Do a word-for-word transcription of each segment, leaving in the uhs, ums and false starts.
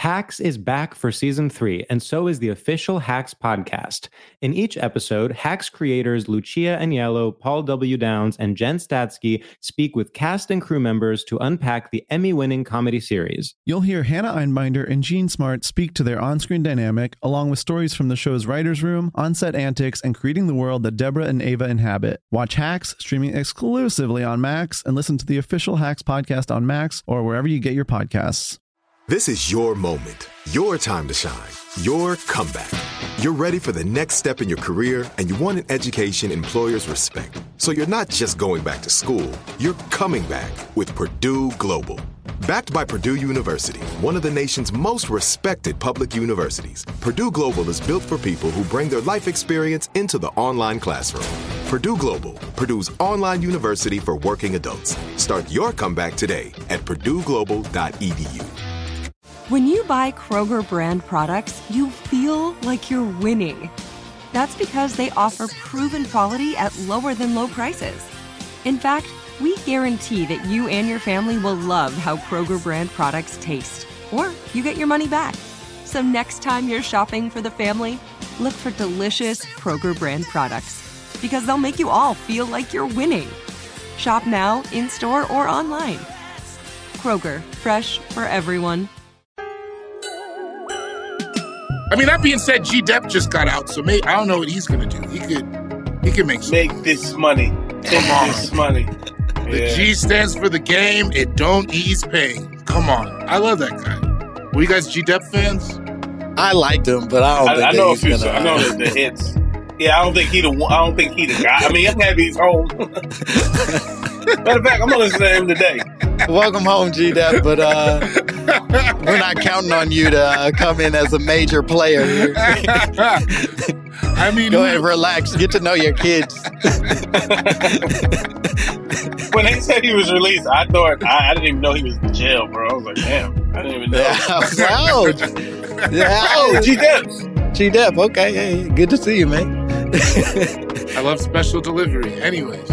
Hacks is back for season three, and so is the official Hacks podcast. In each episode, Hacks creators Lucia Aniello, Paul W. Downs, and Jen Statsky speak with cast and crew members to unpack the Emmy-winning comedy series. You'll hear Hannah Einbinder and Gene Smart speak to their on-screen dynamic, along with stories from the show's writer's room, on-set antics, and creating the world that Deborah and Ava inhabit. Watch Hacks, streaming exclusively on Max, and listen to the official Hacks podcast on Max or wherever you get your podcasts. This is your moment, your time to shine, your comeback. You're ready for the next step in your career, and you want an education employers respect. So you're not just going back to school, you're coming back with Purdue Global. Backed by Purdue University, one of the nation's most respected public universities, Purdue Global is built for people who bring their life experience into the online classroom. Purdue Global, Purdue's online university for working adults. Start your comeback today at purdue global dot e d u. When you buy Kroger brand products, you feel like you're winning. That's because they offer proven quality at lower than low prices. In fact, we guarantee that you and your family will love how Kroger brand products taste, or you get your money back. So next time you're shopping for the family, look for delicious Kroger brand products, because they'll make you all feel like you're winning. Shop now, in-store, or online. Kroger, fresh for everyone. I mean, that being said, G Dep just got out, so maybe, I don't know what he's gonna do. He could, he could make some make this money. Come on, this money. The Yeah. G stands for the game. It don't ease pain. Come on, I love that guy. Were you guys G Dep fans? I liked him, but I don't I, think I know a he's few. gonna. I know the, the hits. Yeah, I don't think he the. one- I don't think he the guy. I mean, I'm happy he's home. Matter of fact, I'm gonna listen to him today. Welcome home, G Dep, but uh, we're not counting on you to uh, come in as a major player here. I mean, Go ahead, relax, get to know your kids. When they said he was released, I thought I, I didn't even know he was in jail, bro. I was like, damn, I didn't even know. Yeah, I was like, oh, yeah, Oh, G Dep. G Dep, okay, hey, good to see you, man. I love special delivery. Anyways.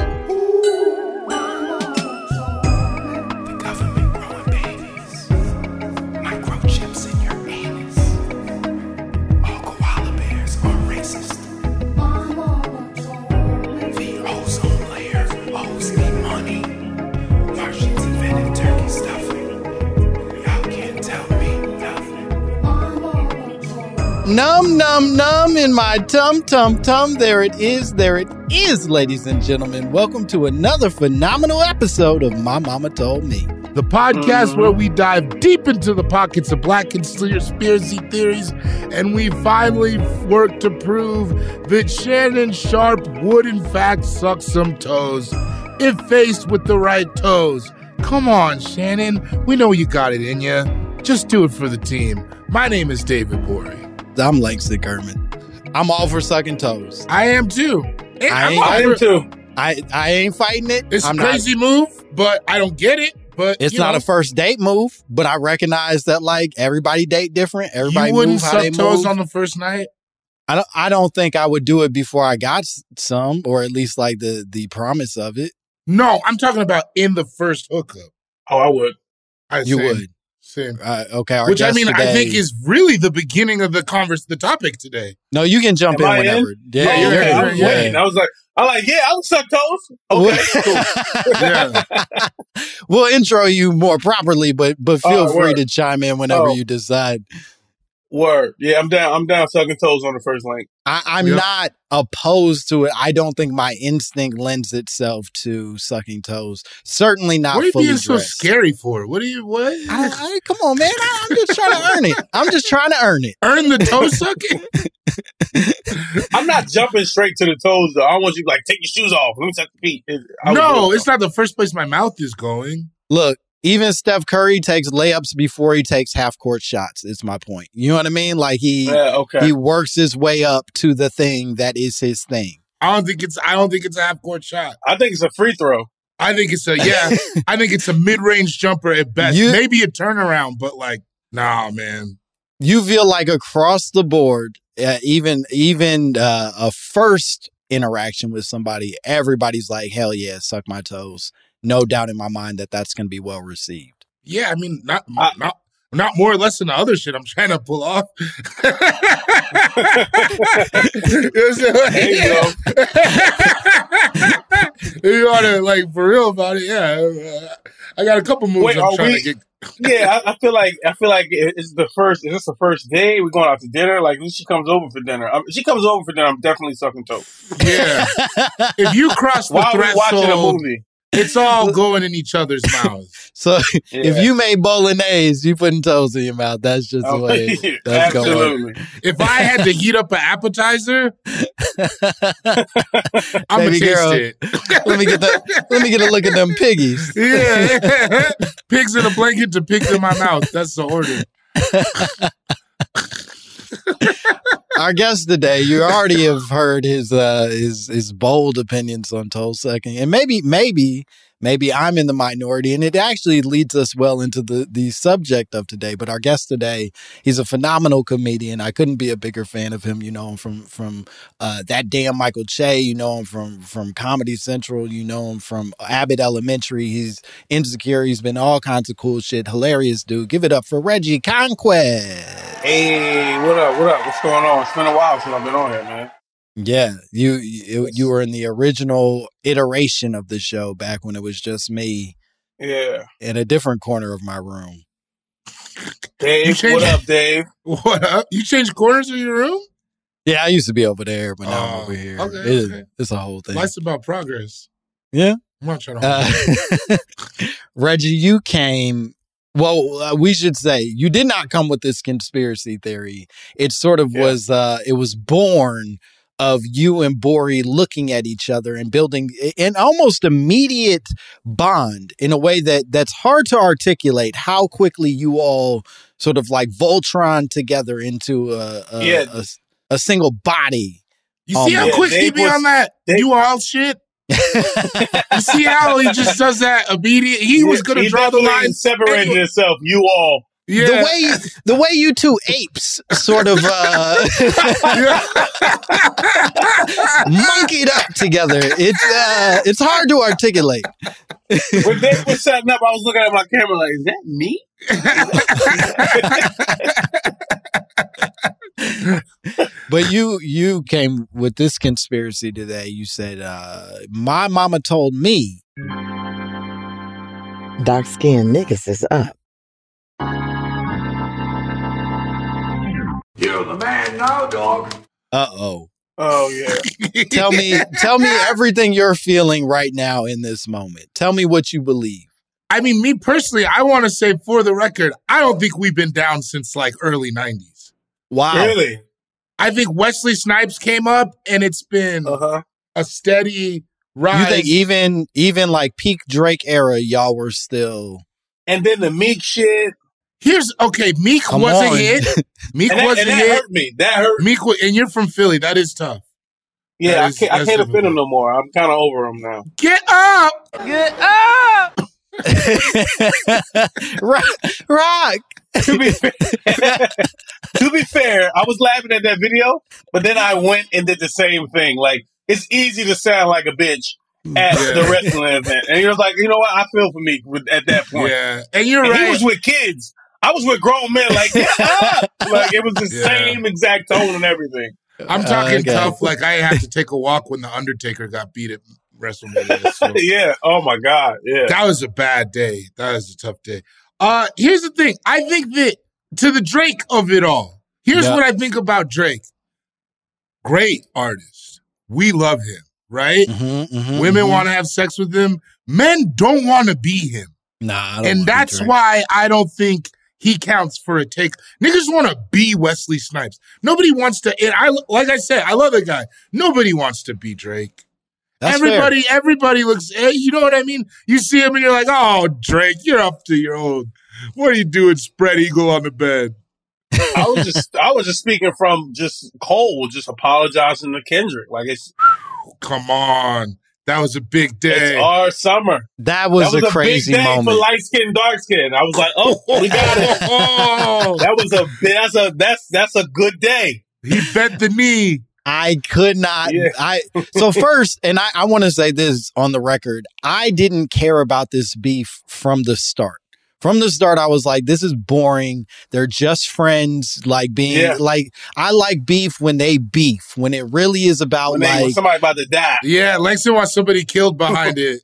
Num, num, num in my tum, tum, tum. There it is. There it is, ladies and gentlemen. Welcome to another phenomenal episode of My Mama Told Me. The podcast where we dive deep into the pockets of black conspiracy theories, and we finally work to prove that Shannon Sharpe would in fact suck some toes if faced with the right toes. Come on, Shannon. We know you got it in you. Just do it for the team. My name is David Borey. I'm Langston Kerman. I'm all for sucking toes. I am too. And I I'm ain't- all I for- am too. I, I ain't fighting it. It's I'm a crazy move, but I don't get it. But It's you not know, a first date move, but I recognize that like everybody date different. Everybody you wouldn't move how suck they toes move. on the first night. I don't. I don't think I would do it before I got s- some, or at least like the the promise of it. No, I'm talking about in the first hookup. Oh, I would. I You same, would. Same. Uh, okay. Our Which I guest mean, I today- think is really the beginning of the converse, the topic today. no. You can jump Am in I in? whenever. Yeah, Yeah, you're you're okay, in, I in. was yeah. waiting. I was like, I'm like, yeah, I would suck toes. Okay, cool. Yeah. We'll intro you more properly, but but feel Oh, free word. to chime in whenever Oh. you decide. Word. Yeah, I'm down. I'm down sucking toes on the first link. I, I'm Yep. not opposed to it. I don't think my instinct lends itself to sucking toes. Certainly not What are you fully being so dressed. scary for? What are you, what? I, I, come on, man. I, I'm just trying to earn it. I'm just trying to earn it. Earn the toe sucking? I'm not jumping straight to the toes though. I want you to like take your shoes off. Let me suck the feet. It- I would do No, it, it's not the first place my mouth is going. Look, even Steph Curry takes layups before he takes half court shots. Is my point. You know what I mean? Like he Yeah, okay. he works his way up to the thing that is his thing. I don't think it's I don't think it's a half court shot. I think it's a free throw. I think it's a yeah, I think it's a mid range jumper at best. You- Maybe a turnaround, but like, nah, man. You feel like across the board, uh, even even uh, a first interaction with somebody, everybody's like, hell yeah, suck my toes. No doubt in my mind that that's going to be well received. Yeah, I mean, not I- not Not more or less than the other shit I'm trying to pull off. You know There you go. If you want to, like, for real about it, yeah. I got a couple moves Wait, I'm are trying we- to get. Yeah, I, I feel like I feel like it's the first. Is this the first day we're going out to dinner? Like, she comes over for dinner. Um, she comes over for dinner. I'm definitely sucking toe. Yeah. If you cross the While we're watching a threshold, movie. it's all going in each other's mouths. So Yeah. if you made bolaise, you putting toes in your mouth. That's just the Oh, way that's going. absolutely. If I had to heat up an appetizer, I'm gonna Baby taste girl, it. let me get that. Let me get a look at them piggies. Yeah. Pigs in a blanket to pigs in my mouth. That's the order. Our guest today, you already have heard his uh, his his bold opinions on toe sucking, and maybe maybe maybe I'm in the minority, and it actually leads us well into the the subject of today. But our guest today, he's a phenomenal comedian. I couldn't be a bigger fan of him. You know him from from uh, That Damn Michael Che. You know him from from Comedy Central. You know him from Abbott Elementary. He's Insecure. He's been all kinds of cool shit. Hilarious dude. Give it up for Reggie Conquest. Hey, what up? What up? What's going on? It's been a while since I've been on here, man. Yeah, you, you you were in the original iteration of the show back when it was just me Yeah. in a different corner of my room. You Dave, changed- what up, Dave? What up? You changed corners in your room? Yeah, I used to be over there, but now I'm Oh, over here. okay, It is- okay. It's a whole thing. Life's about progress. Yeah. I'm not trying to. Uh, Reggie, you came. Well, uh, we should say you did not come with this conspiracy theory. It sort of Yeah. was. Uh, it was born of you and Bori looking at each other and building an almost immediate bond in a way that that's hard to articulate. How quickly you all sort of like Voltron together into a a, Yeah. a, a single body. You see how Yeah, quick he Dave be was- on that Dave- you all shit? You see how he just does that immediate? He was going to He draw the definitely line. separated anyway. himself. You all. Yeah. The way the way you two apes sort of uh, monkeyed up together. It's uh, it's hard to articulate. When Dave was setting up, I was looking at my camera like, is that me? But you you came with this conspiracy today. You said uh, my mama told me. Dark skinned niggas is up. You're the man now, dog. Uh oh. Oh, yeah. Tell me tell me everything you're feeling right now in this moment. Tell me what you believe. I mean, me personally, I want to say for the record, I don't think we've been down since like early nineties. Wow. Really? I think Wesley Snipes came up and it's been Uh-huh. a steady rise. You think even even like peak Drake era, y'all were still And then the Meek shit. Here's, okay, Meek Come was on. a hit. Meek And that, was a and that hit. hurt me. That hurt. Meek was, and you're from Philly. That is tough. Yeah, That I is- can't, I that's can't offend difficult. him no more. I'm kind of over him now. Get up! rock, rock. to be fair, to be fair, I was laughing at that video, but then I went and did the same thing. Like, it's easy to sound like a bitch at Yeah. the wrestling event, and you're like, you know what? I feel for me with, at that point. Yeah, and you're And right. he was with kids. I was with grown men. Like, get up! Like, it was the Yeah. same exact tone and everything. I'm talking Okay. tough. Like I had to take a walk when the Undertaker got beat at WrestleMania. So Yeah. Oh my God. Yeah. that was a bad day. That was a tough day. Uh, here's the thing. I think that to the Drake of it all. Here's Yeah. what I think about Drake. Great artist. We love him, right? Mhm, mhm, Women mhm. want to have sex with him. Men don't want to be him. Nah, I don't And wanna be that's Drake. why I don't think he counts for a take. Niggas want to be Wesley Snipes. Nobody wants to. And I like I said, I love the guy. Nobody wants to be Drake. That's everybody, everybody looks. eh, You know what I mean? You see him and you're like, "Oh, Drake, you're up to your own. What are you doing, spread eagle on the bed?" I was just, I was just speaking from just cold, just apologizing to Kendrick. Like, it's, Come on, that was a big it's day. our summer. That was, that was a crazy big day moment. for light skin, dark skin. I was like, oh, we got it. Oh, That was a that's a that's that's a good day. he bent the knee. I could not. Yeah. I so first, and I, I want to say this on the record. I didn't care about this beef from the start. From the start, I was like, this is boring. They're just friends, like being Yeah. like, I like beef when they beef, when it really is about When, they, when like, somebody about to die. Yeah, Langston wants somebody killed behind it.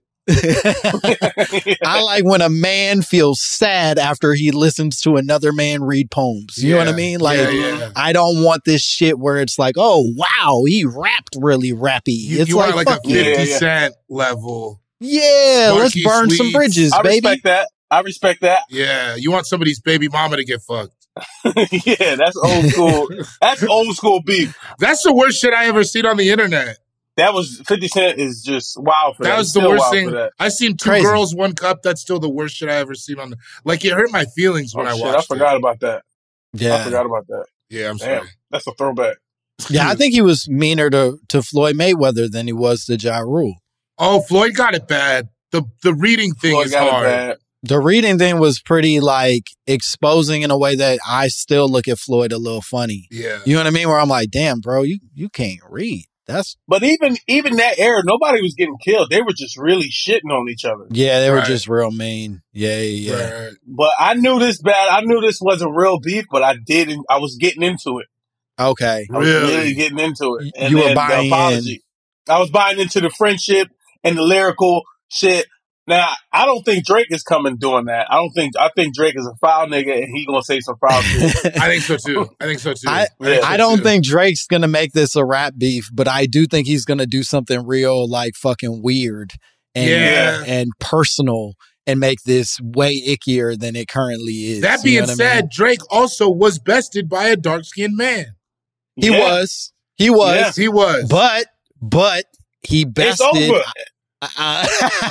I like when a man feels sad after he listens to another man read poems. You know what I Yeah. mean? Like, Yeah, yeah. I don't want this shit where it's like, oh, wow, he rapped really rappy. You, it's you like, want like a fuck you. fifty Yeah, yeah. Cent level. Yeah, let's Sparky burn some Sweets. bridges, I baby. respect that. I respect that. Yeah, you want somebody's baby mama to get fucked. Yeah, that's old school. That's old school beef. That's the worst shit I ever seen on the internet. That was fifty Cent is just wow for that. That was the Still worst wild thing. for that. I seen two Crazy. girls, one cup. That's still the worst shit I ever seen on the. Like it hurt my feelings when Oh, I shit, watched I forgot it. about that. I Yeah. forgot about that. Yeah, I'm Damn, sorry. that's a throwback. Yeah, I think he was meaner to, to Floyd Mayweather than he was to Ja Rule. Oh, Floyd got it bad. The the reading thing Floyd is got it hard. bad. The reading thing was pretty like exposing in a way that I still look at Floyd a little funny. Yeah. You know what I mean? Where I'm like, damn, bro, you, you can't read. That's But even even that era, nobody was getting killed. They were just really shitting on each other. yeah, they were Right. just real mean. Yeah, yeah, yeah. Right. But I knew this bad. I knew this wasn't real beef, but I didn't. I was getting into it. Okay. I was Really? really getting into it. Y- And you were then buying the apology. I was buying into the friendship and the lyrical shit. Now, I don't think Drake is coming doing that. I don't think. I think Drake is a foul nigga, and he gonna say some foul shit. I think so too. I think so too. I, Yeah. I don't think Drake's gonna make this a rap beef, but I do think he's gonna do something real like fucking weird and Yeah. and personal and make this way ickier than it currently is. That You being know what I said, mean? Drake also was bested by a dark skinned man. he Yeah. was, he was, Yes, he was. but but he It's bested. over. Uh,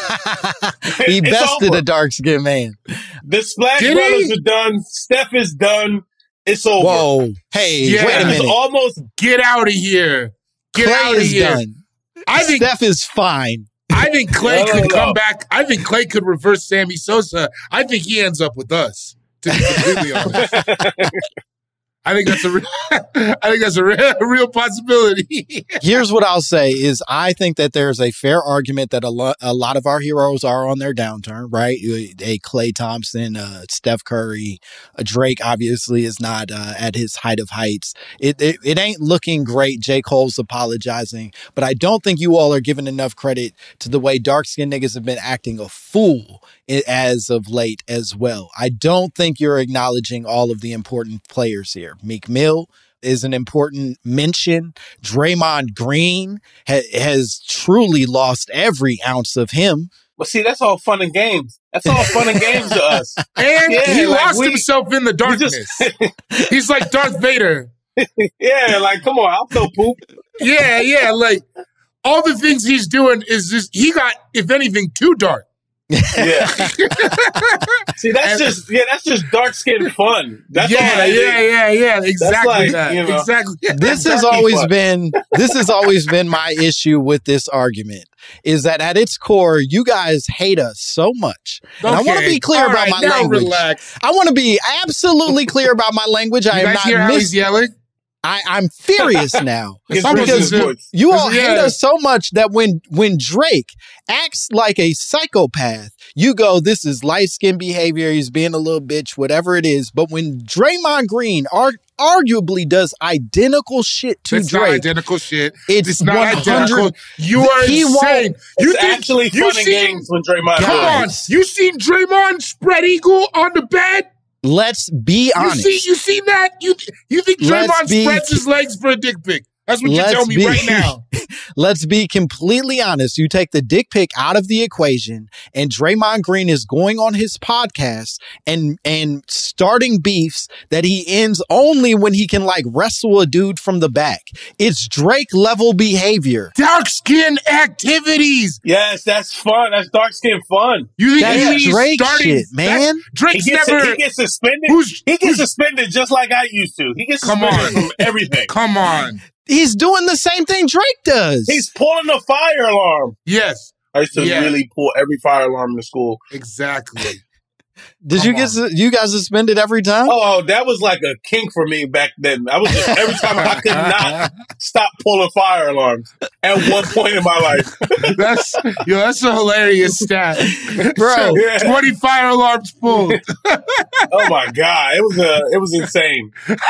he It's bested over. a dark skinned man. The Splash Did Brothers he? are done. Steph is done. It's over. Whoa, hey, Yeah. wait a It's minute. almost. Get out of here. Get Clay out of is here. done. I think Steph is fine. I think Clay No, no, could come no. back. I think Clay could reverse Sammy Sosa. I think he ends up with us. To be completely honest, I think that's a. Re- I think that's a re- real possibility. Here's what I'll say is I think that there's a fair argument that a, lo- a lot of our heroes are on their downturn, right? A Klay Thompson, uh, Steph Curry, uh, Drake obviously is not uh, at his height of heights. It, it it ain't looking great. J. Cole's apologizing, but I don't think you all are giving enough credit to the way dark-skinned niggas have been acting a fool i- as of late as well. I don't think you're acknowledging all of the important players here. Meek Mill is an important mention. Draymond Green ha- has truly lost every ounce of him. But see, that's all fun and games. That's all fun and games to us. And Yeah, he like lost we- himself in the We darkness. just, He's like Darth Vader. yeah, like come on, I'll throw poop. Yeah, yeah. Like all the things he's doing is just he got, if anything, too dark. Yeah. See, that's And- just yeah, that's just dark skin fun. That's all yeah, that is. yeah, yeah, yeah. Exactly like, that. you know, exactly. This has Darky always fuck. been this has always been my issue with this argument is that at its core you guys hate us so much. And I want to Okay. be clear All about right, my now language. relax. I want to be absolutely clear about my language. I You am guys hear not how mis- he's yelling? I, I'm furious now. It's almost because as if- You all Yeah. hate us so much that when when Drake acts like a psychopath, you go, this is light skin behavior. He's being a little bitch, whatever it is. But when Draymond Green ar- arguably does identical shit to It's not Drake, identical shit. it's, It's not one identical. hundred. You are He won't- insane. You It's think actually you fun and seen- games when Draymond. Come on. Guys. You seen Draymond spread eagle on the bed? Let's be You honest. see, you seen that? You you think Let's Draymond be- spreads his legs for a dick pic? That's what you Let's tell me be- right now. Let's be completely honest. You take the dick pic out of the equation, and Draymond Green is going on his podcast and and starting beefs that he ends only when he can like wrestle a dude from the back. It's Drake level behavior. Dark skin activities. Yes, that's fun. That's dark skin fun. You think That's you think he's Drake starting, shit, man. that's- He Drake's gets never. he gets suspended. who's He gets who's- suspended just like I used to. He gets Come suspended on. from everything. Come on. He's doing the same thing Drake does. He's pulling the fire alarm. Yes, I used to Yeah. really pull every fire alarm in the school. exactly. Did Come you get su- you got suspended every time? Oh, that was like a kink for me back then. I was just, every time I could not stop pulling fire alarms at one point in my life. That's yo, that's a hilarious stat, Bro. Yeah. twenty fire alarms pulled. Oh my god, it was uh, it was insane.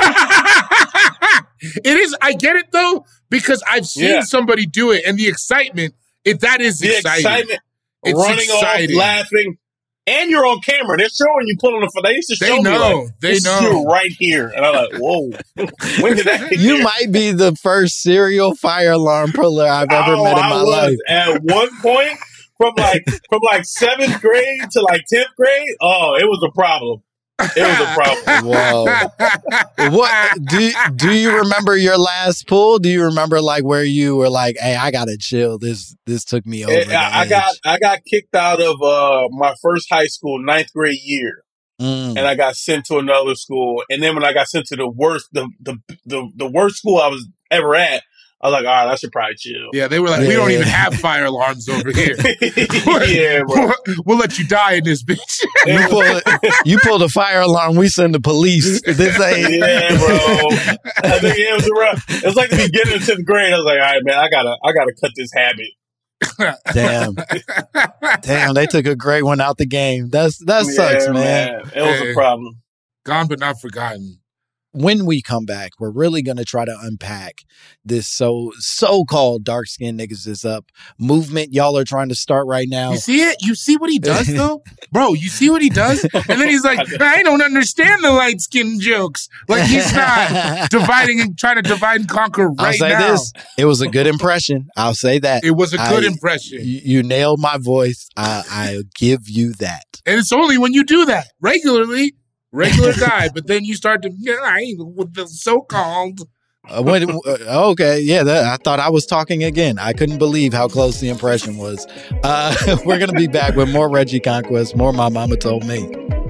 It is. I get it though, because I've seen Yeah. somebody do it, and the excitement. If that is The exciting, excitement, it's running exciting. off, laughing, and you're on camera. They're showing you pulling the. They used to They show me know. like, They this is know. you right here, and I'm like, whoa, when did that? Get You there? might be the first serial fire alarm puller I've ever Oh, met in I my was life. at one point from like from like seventh grade to like tenth grade. Oh, it was a problem. It was a problem. Whoa. What do do you remember your last pull? Do you remember like where you were like, "Hey, I gotta chill. This this took me over." It- the I, I edge." got I got kicked out of uh, my first high school ninth grade year, Mm. and I got sent to another school. And then when I got sent to the worst the the the, the worst school I was ever at, I was like, all right, I should probably chill. Yeah, they were like, we don't Yeah. even have fire alarms over here. Yeah, bro. We'll let you die in this bitch. You pull you pull the fire alarm. We send the police. This ain't. Yeah, bro. I think it was around. It was like the beginning of tenth grade. I was like, all right, man, I gotta, I gotta cut this habit. Damn, damn. They took a great one out the game. That's that sucks, Yeah, man. It was Hey. a problem. Gone but not forgotten. When we come back, we're really going to try to unpack this so so-called dark-skinned niggas is up movement y'all are trying to start right now. You see it? You see what he does, though? Bro, you see what he does? And then he's like, I don't understand the light skin jokes. Like, he's not dividing and trying to divide and conquer I'll right say now. this. It was a good impression. I'll say that. It was a good I- impression. You, you nailed my voice. I, I'll give you that. And it's only when you do that regularly, regular guy, but then you start to, yeah, I ain't with the so-called. Uh, when, uh, okay, yeah, that, I thought I was talking again. I couldn't believe how close the impression was. Uh, we're going to be back with more Reggie Conquest, more My Mama Told Me.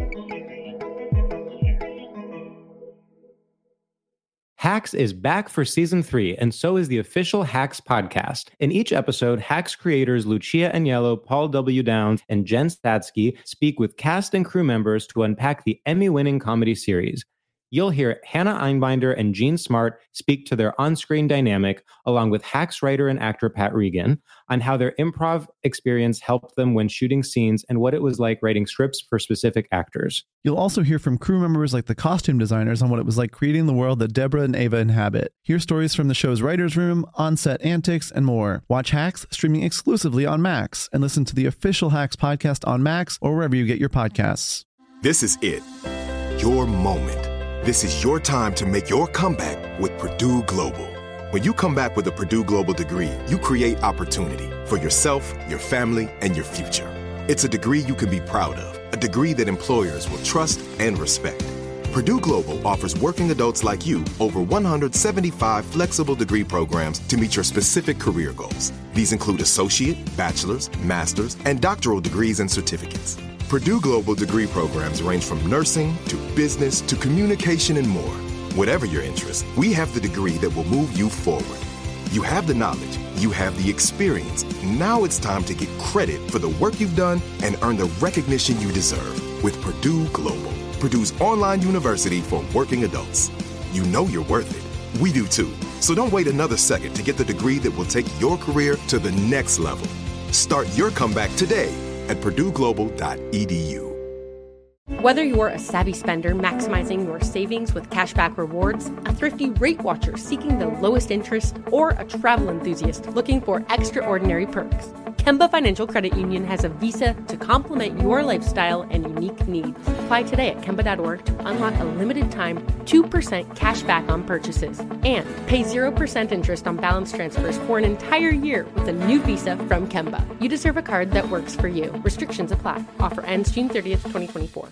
Hacks is back for season three, and so is the official Hacks podcast. In each episode, Hacks creators Lucia Aniello, Paul W. Downs, and Jen Statsky speak with cast and crew members to unpack the Emmy-winning comedy series. You'll hear Hannah Einbinder and Jean Smart speak to their on-screen dynamic, along with Hacks writer and actor Pat Regan, on how their improv experience helped them when shooting scenes and what it was like writing scripts for specific actors. You'll also hear from crew members like the costume designers on what it was like creating the world that Deborah and Ava inhabit. Hear stories from the show's writer's room, on-set antics, and more. Watch Hacks streaming exclusively on Max, and listen to the official Hacks podcast on Max or wherever you get your podcasts. This is it. Your moment. This is your time to make your comeback with Purdue Global. When you come back with a Purdue Global degree, you create opportunity for yourself, your family, and your future. It's a degree you can be proud of, a degree that employers will trust and respect. Purdue Global offers working adults like you over one hundred seventy-five flexible degree programs to meet your specific career goals. These include associate, bachelor's, master's, and doctoral degrees and certificates. Purdue Global degree programs range from nursing to business to communication and more. Whatever your interest, we have the degree that will move you forward. You have the knowledge, you have the experience. Now it's time to get credit for the work you've done and earn the recognition you deserve with Purdue Global, Purdue's online university for working adults. You know you're worth it. We do too. So don't wait another second to get the degree that will take your career to the next level. Start your comeback today at purdue global dot e d u. Whether you're a savvy spender maximizing your savings with cashback rewards, a thrifty rate watcher seeking the lowest interest, or a travel enthusiast looking for extraordinary perks, Kemba Financial Credit Union has a visa to complement your lifestyle and unique needs. Apply today at kemba dot org to unlock a limited time two percent cash back on purchases and pay zero percent interest on balance transfers for an entire year with a new visa from Kemba. You deserve a card that works for you. Restrictions apply. Offer ends June thirtieth, twenty twenty-four.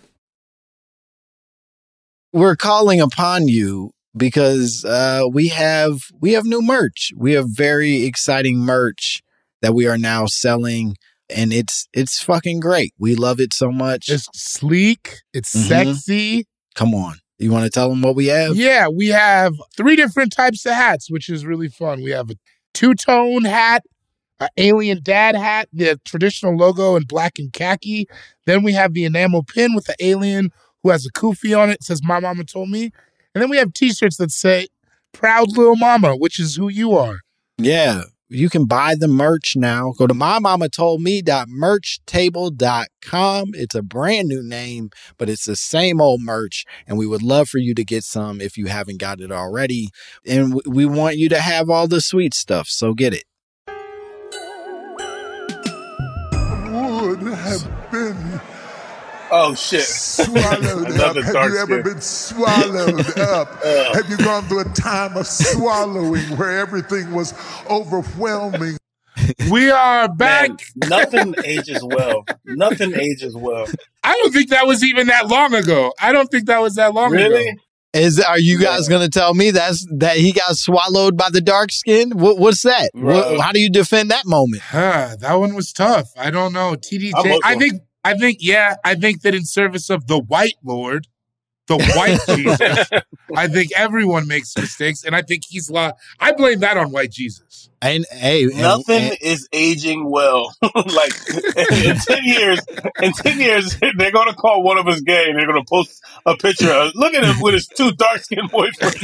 We're calling upon you because uh, we have we have new merch. We have very exciting merch that we are now selling, and it's it's fucking great. We love it so much. It's sleek. It's Mhm. sexy. Come on. You want to tell them what we have? Yeah, we have three different types of hats, which is really fun. We have a two-tone hat, an alien dad hat, the traditional logo in black and khaki. Then we have the enamel pin with the alien who has a kufi on it. It says, "My mama told me." And then we have T-shirts that say, "Proud Little Mama," which is who you are. Yeah. You can buy the merch now. Go to my mama told me dot merch table dot com. It's a brand new name, but it's the same old merch. And we would love for you to get some if you haven't got it already. And we want you to have all the sweet stuff. So get it. Would have been Oh, shit. swallowed up. Have you ever been swallowed up? uh. Have you gone through a time of swallowing where everything was overwhelming? We are back. Man, nothing ages well. Nothing ages well. I don't think that was even that long ago. I don't think that was that long really? ago. Is are you guys going to tell me that's that he got swallowed by the dark skin? What, what's that? What, how do you defend that moment? Huh, that one was tough. I don't know. T D J. I think. I think. Yeah. I think that in service of the White Lord, the White Jesus, I think everyone makes mistakes, and I think he's lost. I blame that on White Jesus. And hey, nothing and, and, is aging well. Like in, in ten years, in ten years, they're gonna call one of us gay, and they're gonna post a picture of look at him with his two dark skinned boyfriends.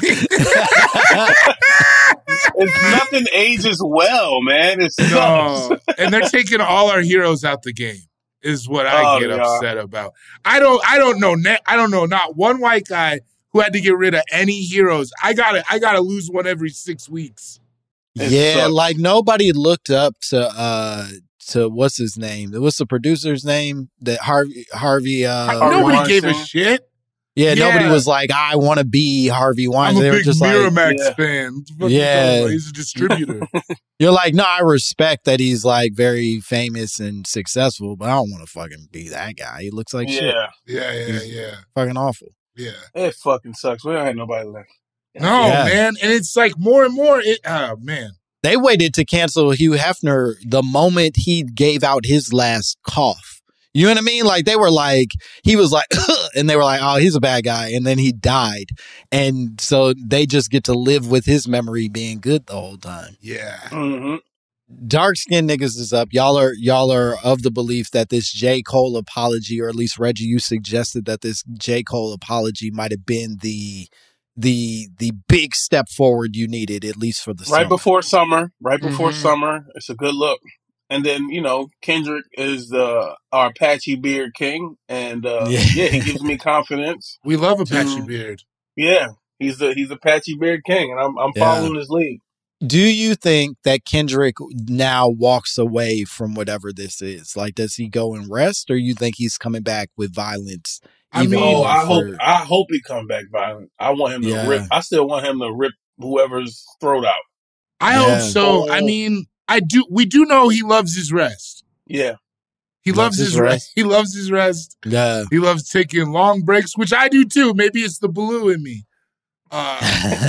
It's nothing ages well, man. It's no, and they're taking all our heroes out the game. Is what I oh, get yeah. upset about. I don't. I don't know. I don't know. Not one white guy who had to get rid of any heroes. I gotta. I gotta lose one every six weeks. It yeah, sucks. Like nobody looked up to uh to what's his name? What's the producer's name? That Harvey Harvey. Uh, nobody Weinstein. gave a shit. Yeah, yeah, nobody was like, I want to be Harvey Weinstein. I'm a they big were just Miramax like, fan. Yeah, he's a distributor. You're like, no, I respect that he's like very famous and successful, but I don't want to fucking be that guy. He looks like yeah. shit. Yeah, yeah, he's yeah. Fucking awful. Yeah, it fucking sucks. We don't have nobody left. No, yeah. man, and it's like more and more. It, oh man. They waited to cancel Hugh Hefner the moment he gave out his last cough. You know what I mean? Like they were like, he was like, and they were like, oh, he's a bad guy. And then he died. And so they just get to live with his memory being good the whole time. Yeah. Mm-hmm. Dark skinned niggas is up. Y'all are, y'all are of the belief that this J. Cole apology, or at least Reggie, you suggested that this J. Cole apology might have been the, the, the big step forward you needed, at least for the right summer. before summer, right before Mm-hmm. summer. It's a good look. And then, you know, Kendrick is the our Patchy Beard king. And, uh, yeah. yeah, he gives me confidence. We love a Patchy to, Beard. Yeah, he's the he's a Patchy Beard king, and I'm I'm Yeah. following his lead. Do you think that Kendrick now walks away from whatever this is? Like, does he go and rest, or you think he's coming back with violence? I mean, oh, I for, hope I hope he come back violent. I want him to Yeah. rip. I still want him to rip whoever's throat out. I Yeah. hope so. Oh. I mean, I do. We do know he loves his rest. Yeah, He loves, his rest. rest. He loves his rest. Yeah. He loves taking long breaks, which I do too. Maybe it's the blue in me. Uh,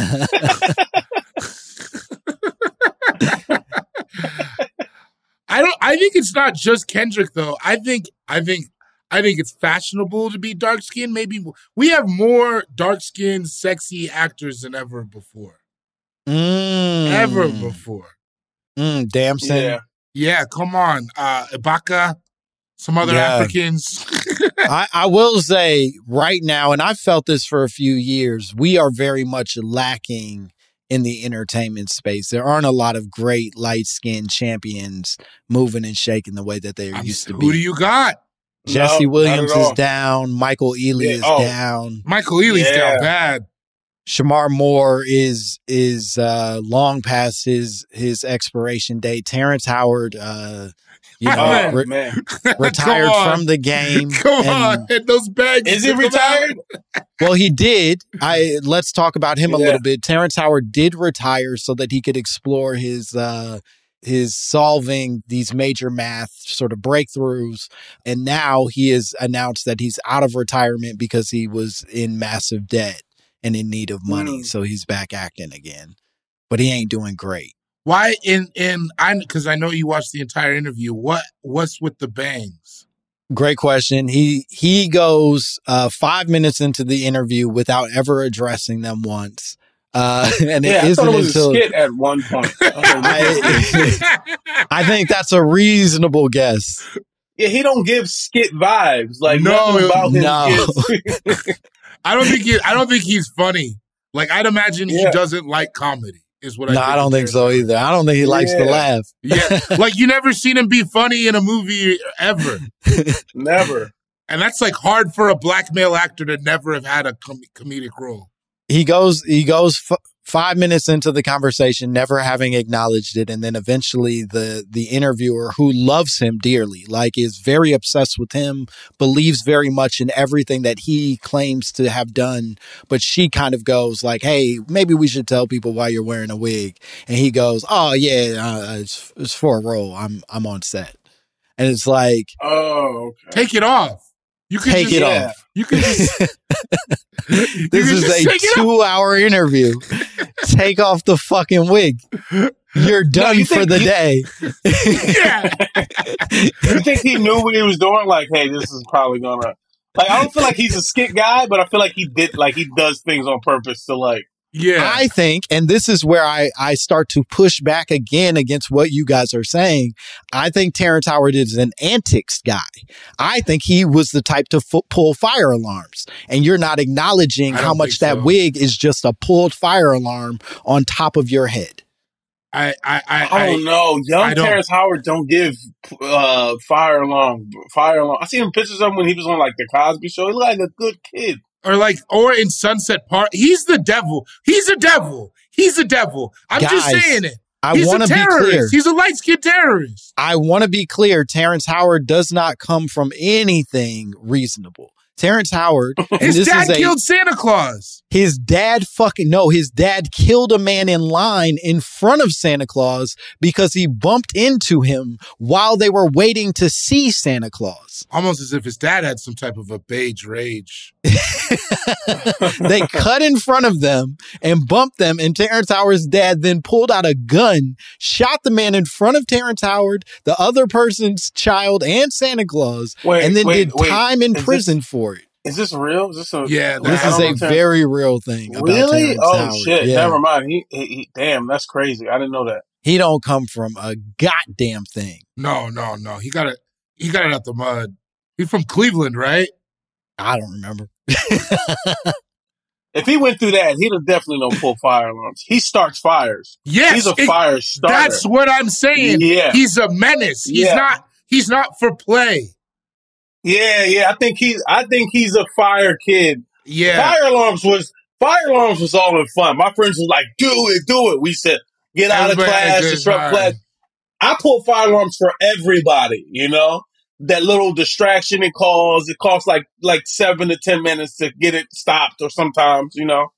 I don't. I think it's not just Kendrick though. I think. I think. I think it's fashionable to be dark skinned. Maybe we have more dark skinned, sexy actors than ever before. Mm. Ever before. Mm, Damson. yeah. Yeah, come on. Uh, Ibaka, some other Yeah. Africans. I, I will say right now, and I've felt this for a few years, we are very much lacking in the entertainment space. There aren't a lot of great light-skinned champions moving and shaking the way that they I'm- used to Who be. do you got? Jesse No, Williams not at is all. down. Michael Ealy Yeah, is oh. down. Michael Ealy's Yeah. down bad. Shamar Moore is is uh, long past his his expiration date. Terrence Howard, uh, you know, Oh, re- man, retired Come on. from the game. Come and- on, and those bags. is he come out. retired? Well, he did. I let's talk about him a Yeah. little bit. Terrence Howard did retire so that he could explore his uh, his solving these major math sort of breakthroughs, and now he has announced that he's out of retirement because he was in massive debt and in need of money. Mm. So he's back acting again, but he ain't doing great. Why in in I because I know you watched the entire interview. What what's with the bangs? Great question. He he goes uh, five minutes into the interview without ever addressing them once. Uh, and yeah, it I isn't thought it was until a skit at one point. I, I think that's a reasonable guess. Yeah, he don't give skit vibes. Like No, nothing about him no. gives. I don't think he. I don't think he's funny. Like I'd imagine he Yeah. doesn't like comedy. Is what I. No, think I don't think so either. I don't think he likes to Yeah. laugh. Yeah, like you never seen him be funny in a movie ever, Never. and that's like hard for a black male actor to never have had a com- comedic role. He goes, he goes f- five minutes into the conversation, never having acknowledged it, and then eventually the the interviewer, who loves him dearly, like is very obsessed with him, believes very much in everything that he claims to have done, but she kind of goes like, "Hey, maybe we should tell people why you're wearing a wig," and he goes, "Oh yeah, uh, it's, it's for a role. I'm I'm on set," and it's like, Oh, okay. Take it off. You can take just, it yeah. off. You can just. This can is just take a it off. two-hour interview. Take off the fucking wig. You're done you for think the you- day. Yeah. You think he knew what he was doing? Like, hey, this is probably gonna. Like, I don't feel like he's a skit guy, but I feel like he did. Like, he does things on purpose to like. Yeah. I think, and this is where I, I start to push back again against what you guys are saying. I think Terrence Howard is an antics guy. I think he was the type to f- pull fire alarms. And you're not acknowledging I how don't much think that so. wig is just a pulled fire alarm on top of your head. I. I. I. I don't know. Young I don't- Terrence Howard don't give uh, fire alarm. Fire alarm. I seen him pictures of him when he was on like the Cosby Show. He looked like a good kid. Or like, or in Sunset Park, he's the devil. He's a devil. He's a devil. I'm just Guys, saying it. I He's want a to be terrorist. clear. He's a light skinned terrorist. I want to be clear. Terrence Howard does not come from anything reasonable. Terrence Howard, and His this dad is a, killed Santa Claus. his dad fucking, no, his dad killed a man in line in front of Santa Claus because he bumped into him while they were waiting to see Santa Claus. Almost as if his dad had some type of a beige rage. They cut in front of them and bumped them, and Terrence Howard's dad then pulled out a gun, shot the man in front of Terrence Howard, the other person's child, and Santa Claus, Wait, and then wait, did wait. time in Is prison this- for it. Is this real? Is this a Yeah, This I is don't a know Terrence- very real thing. About really? Terrence Oh Howard. shit! Yeah. Never mind. He, he, he, damn, that's crazy. I didn't know that. He don't come from a goddamn thing. No, no, no. He got it. He got it out the mud. He's from Cleveland, right? I don't remember. If he went through that, he'd have definitely don't pull fire alarms. He starts fires. Yes, He's a it- fire starter. That's what I'm saying. Yeah. He's a menace. He's Yeah. not. He's not for play. Yeah, yeah. I think he's. I think he's a fire kid. Yeah. Fire alarms was fire alarms was all in fun. My friends was like, "Do it, do it." We said, "Get out Everybody of had a class, good disrupt time. class." I pull fire alarms for everybody. You know, that little distraction it calls. It costs like like seven to ten minutes to get it stopped, or sometimes you know.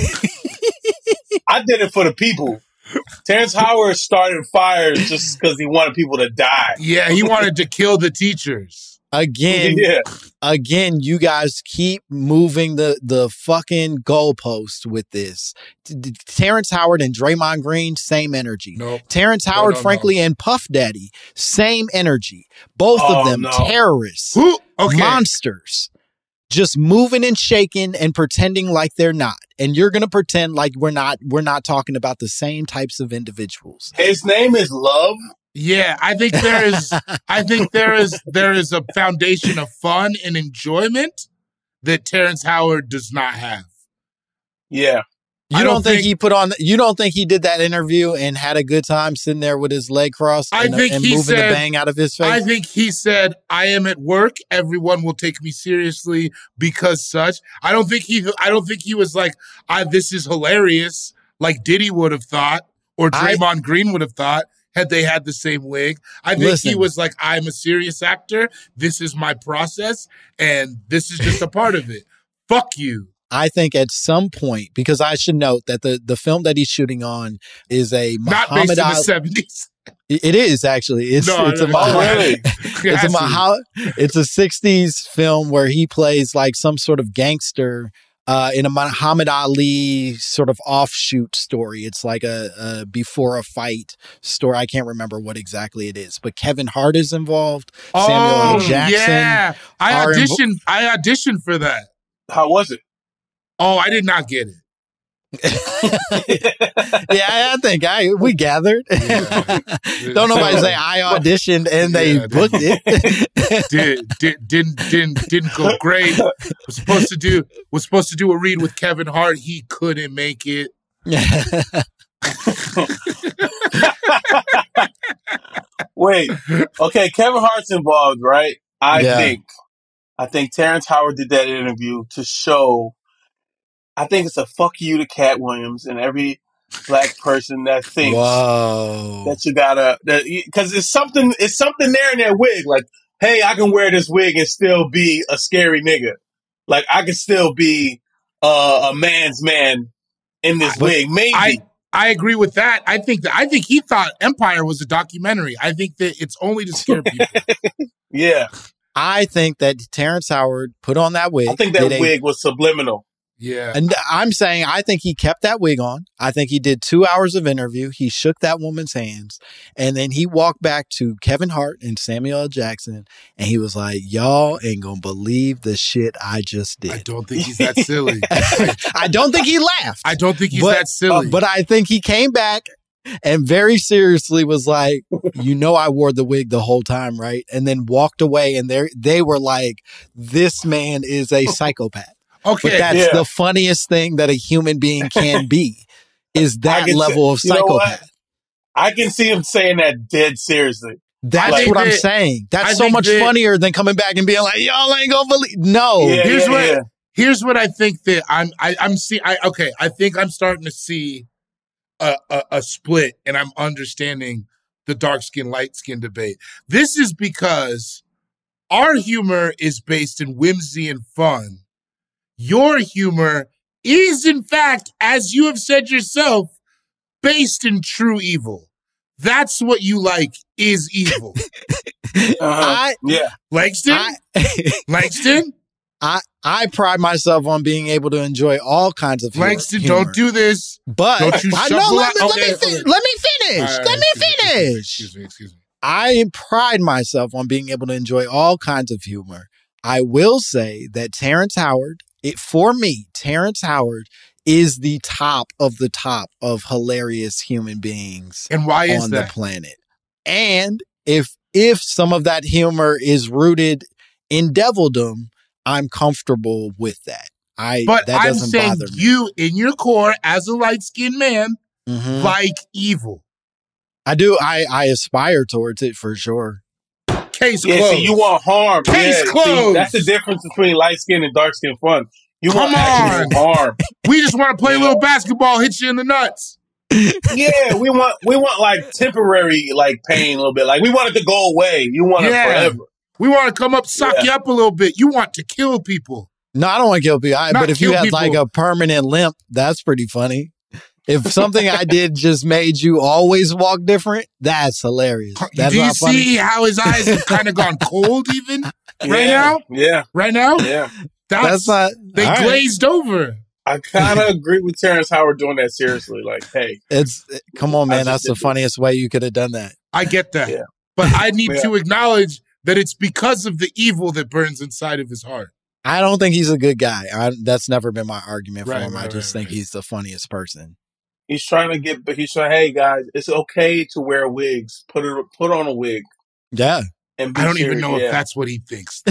I did it for the people. Terrence Howard started fires just because he wanted people to die. Yeah, he wanted to kill the teachers. Again, Yeah. again, you guys keep moving the the fucking goalpost with this. T- t- Terrence Howard and Draymond Green, same energy. Nope. Terrence No, Howard, no, frankly, no. and Puff Daddy, same energy. Both Oh, of them no. terrorists, Who? Okay. monsters, just moving and shaking and pretending like they're not. And you're gonna pretend like we're not. We're not talking about the same types of individuals. His name is Love. Yeah, I think there is. I think there is. There is a foundation of fun and enjoyment that Terrence Howard does not have. Yeah. You I don't, don't think, think- he put on? You don't think he did that interview and had a good time sitting there with his leg crossed I and, think and he moving said- the bang out of his face? I think he said, "I am at work. Everyone will take me seriously because such." I don't think he. I don't think he was like, "I this is hilarious," like Diddy would have thought, or I- Draymond Green would have thought had they had the same wig. I think he Listen. was like, "I'm a serious actor. This is my process, and this is just a part of it." Fuck you. I think at some point, because I should note that the, the film that he's shooting on is a Not based Muhammad in the Ali. seventies. It it is actually. It's No, it's a no, no. Oh, Muhammad- really? it's a Muhammad, it's a sixties film where he plays like some sort of gangster uh, in a Muhammad Ali sort of offshoot story. It's like a, a before a fight story. I can't remember what exactly it is, but Kevin Hart is involved. Samuel Oh, L. Jackson. yeah. I are invo- auditioned. I auditioned for that. How was it? Oh, I did not get it. Yeah, I think I we gathered. Yeah. Don't nobody say I auditioned and they yeah, booked it. did, did didn't didn't didn't go great. Was supposed to do was supposed to do a read with Kevin Hart. He couldn't make it. Wait, okay, Kevin Hart's involved, right? I yeah. think I think Terrence Howard did that interview to show. I think it's a fuck you to Cat Williams and every black person that thinks Whoa. that you gotta, because it's something, it's something there in their wig. Like, hey, I can wear this wig and still be a scary nigga. Like, I can still be uh, a man's man in this but wig. Maybe. I, I agree with that. I think that I think he thought Empire was a documentary. I think that it's only to scare people. Yeah. I think that Terrence Howard put on that wig. I think that wig a, was subliminal. Yeah. And I'm saying I think he kept that wig on. I think he did two hours of interview. He shook that woman's hands. And then he walked back to Kevin Hart and Samuel L. Jackson. And he was like, y'all ain't going to believe the shit I just did. I don't think he's that silly. I don't think he laughed. I don't think he's but, that silly. Uh, but I think he came back and very seriously was like, you know, I wore the wig the whole time, right? And then walked away. And they they were like, this man is a psychopath. Okay, but that's yeah. the funniest thing that a human being can be, is that level see, of psychopath. I can see him saying that dead seriously. That's like, what I'm that, saying. That's I so much that, funnier than coming back and being like, y'all ain't gonna believe. No, yeah, here's yeah, what yeah. here's what I think that I'm I, I'm see. I, okay, I think I'm starting to see a, a, a split, and I'm understanding the dark skin light skin debate. This is because our humor is based in whimsy and fun. Your humor is, in fact, as you have said yourself, based in true evil. That's what you like is evil. uh-huh. I, yeah. Langston? I, Langston? I, I pride myself on being able to enjoy all kinds of humor. Langston, don't do this. But don't you I know, let, me, okay, let, me fi- okay. let me finish. Right, let me excuse finish. Me, excuse me, excuse me. I pride myself on being able to enjoy all kinds of humor. I will say that Terrence Howard, It, for me, Terrence Howard is the top of the top of hilarious human beings and why is on that? the planet. And if if some of that humor is rooted in devildom, I'm comfortable with that. I but that I'm doesn't saying bother me. You, in your core, as a light-skinned man, mm-hmm. like evil. I do. I, I aspire towards it for sure. Case yeah, closed. See, you want harm. Case yeah, closed. See, that's the difference between light skin and dark skin fun. You Come want actual on. harm. We just want to play yeah. a little basketball, hit you in the nuts. Yeah, we want we want like temporary like pain a little bit. Like we want it to go away. You want yeah. it forever. We want to come up, suck yeah. you up a little bit. You want to kill people. No, I don't want to kill people. I, but if you had people. like a permanent limp, that's pretty funny. If something I did just made you always walk different, that's hilarious. That's Do you not funny. see how his eyes have kind of gone cold even right yeah, now? Yeah. Right now? Yeah. That's That's, not. They glazed right. over. I kind of agree with Terrence Howard doing that seriously. Like, hey. It's come on, man. That's the funniest way you could have done that. I get that. Yeah. But I need yeah. to acknowledge that it's because of the evil that burns inside of his heart. I don't think he's a good guy. I, that's never been my argument for right, him. Right, I just right, think right. he's the funniest person. He's trying to get, but he's trying, hey guys, it's okay to wear wigs. Put it, put on a wig. Yeah. And I don't serious. even know yeah. if that's what he thinks.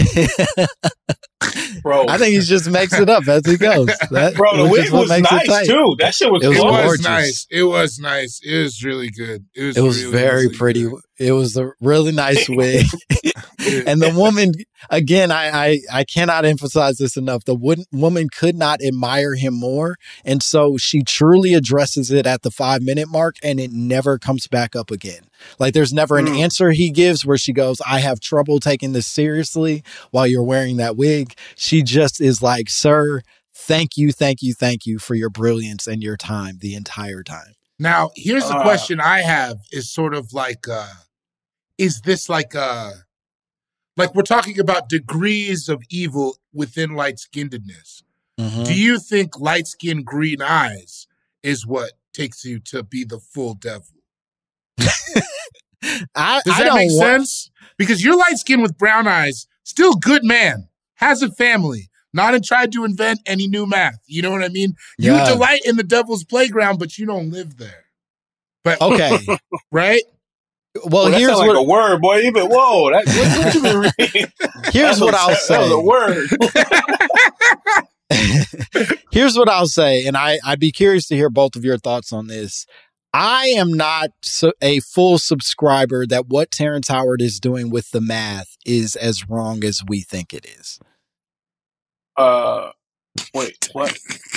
Bro, I think he just makes it up as he goes. That, Bro, the wig was nice too. That shit was, it was, cool. It was nice. It was nice. It was really good. It was, it was really, very really pretty. Good. It was a really nice wig. And the woman, again, I, I, I cannot emphasize this enough. The wo- woman could not admire him more. And so she truly addresses it at the five minute mark and it never comes back up again. Like there's never an mm. answer he gives where she goes, I have trouble taking this seriously while you're wearing that wig. She just is like, sir, thank you, thank you, thank you for your brilliance and your time the entire time. Now, here's the uh, question I have is sort of like, uh, is this like a, like we're talking about degrees of evil within light-skinnedness. Mm-hmm. Do you think light-skinned green eyes is what takes you to be the full devil? I, Does I that don't make want... sense? Because you're light-skinned with brown eyes, still good man, has a family, not in trying to invent any new math. You know what I mean? Yeah. You delight in the devil's playground, but you don't live there. But okay, right? Well, well that here's like what a word, boy. You been whoa. That, what, what you been reading? Here's what I'll say. That was a word. Here's what I'll say, and I I'd be curious to hear both of your thoughts on this. I am not so, a full subscriber that what Terrence Howard is doing with the math is as wrong as we think it is. Uh, wait, what?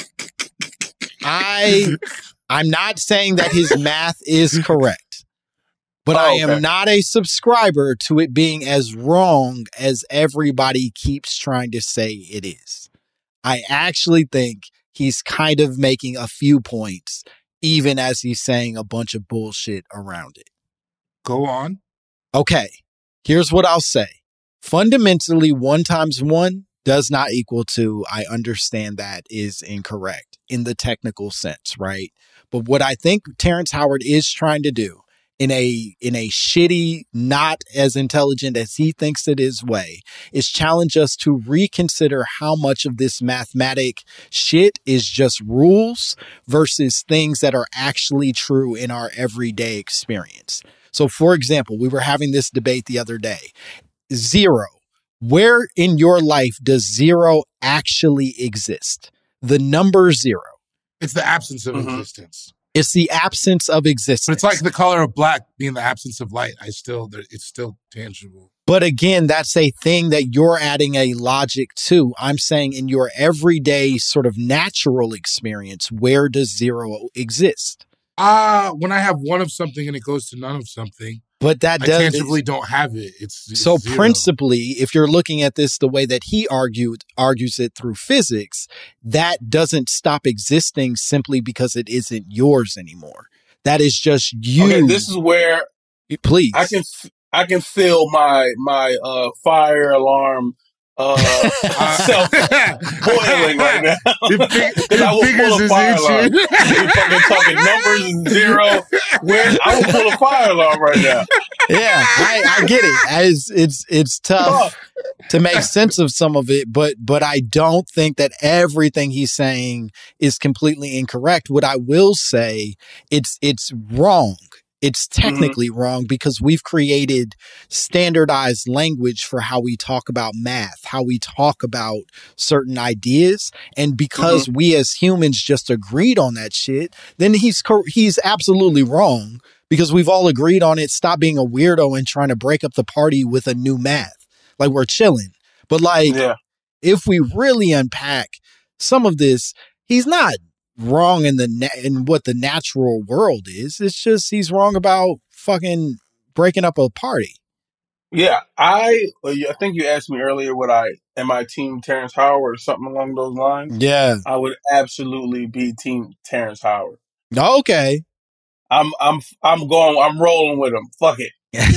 I I'm not saying that his math is correct, but oh, I am okay. not a subscriber to it being as wrong as everybody keeps trying to say it is. I actually think he's kind of making a few points, even as he's saying a bunch of bullshit around it. Go on. Okay, here's what I'll say. Fundamentally, one times one does not equal two. I understand that is incorrect in the technical sense, right? But what I think Terrence Howard is trying to do in a in a shitty, not as intelligent as he thinks it is way, is challenge us to reconsider how much of this mathematic shit is just rules versus things that are actually true in our everyday experience. So, for example, we were having this debate the other day. Zero. Where in your life does zero actually exist? The number zero. It's the absence of mm-hmm. existence. It's the absence of existence. But it's like the color of black being the absence of light. I still, it's still tangible. But again, that's a thing that you're adding a logic to. I'm saying in your everyday sort of natural experience, where does zero exist? Ah, uh, when I have one of something and it goes to none of something. But that I does, tangibly don't have it. It's, it's so zero. Principally, if you're looking at this the way that he argued argues it through physics, that doesn't stop existing simply because it isn't yours anymore. That is just you. Okay, this is where please I can I can feel my my uh, fire alarm uh, self boiling right now. Because I will pull a fire alarm. You're fucking talking numbers and zero. Where I will pull a fire alarm right now. Yeah, I, I get it. It's it's it's tough to make sense of some of it, but but I don't think that everything he's saying is completely incorrect. What I will say, it's it's wrong. It's technically mm-hmm. wrong because we've created standardized language for how we talk about math, how we talk about certain ideas. And because mm-hmm. we as humans just agreed on that shit, then he's he's absolutely wrong because we've all agreed on it. Stop being a weirdo and trying to break up the party with a new math. Like we're chilling. But like, yeah. if we really unpack some of this, he's not wrong in the na- in what the natural world is. It's just he's wrong about fucking breaking up a party. Yeah, I I think you asked me earlier what I am I team Terrence Howard or something along those lines. Yeah, I would absolutely be team Terrence Howard. Okay, I'm I'm I'm going. I'm rolling with him. Fuck it.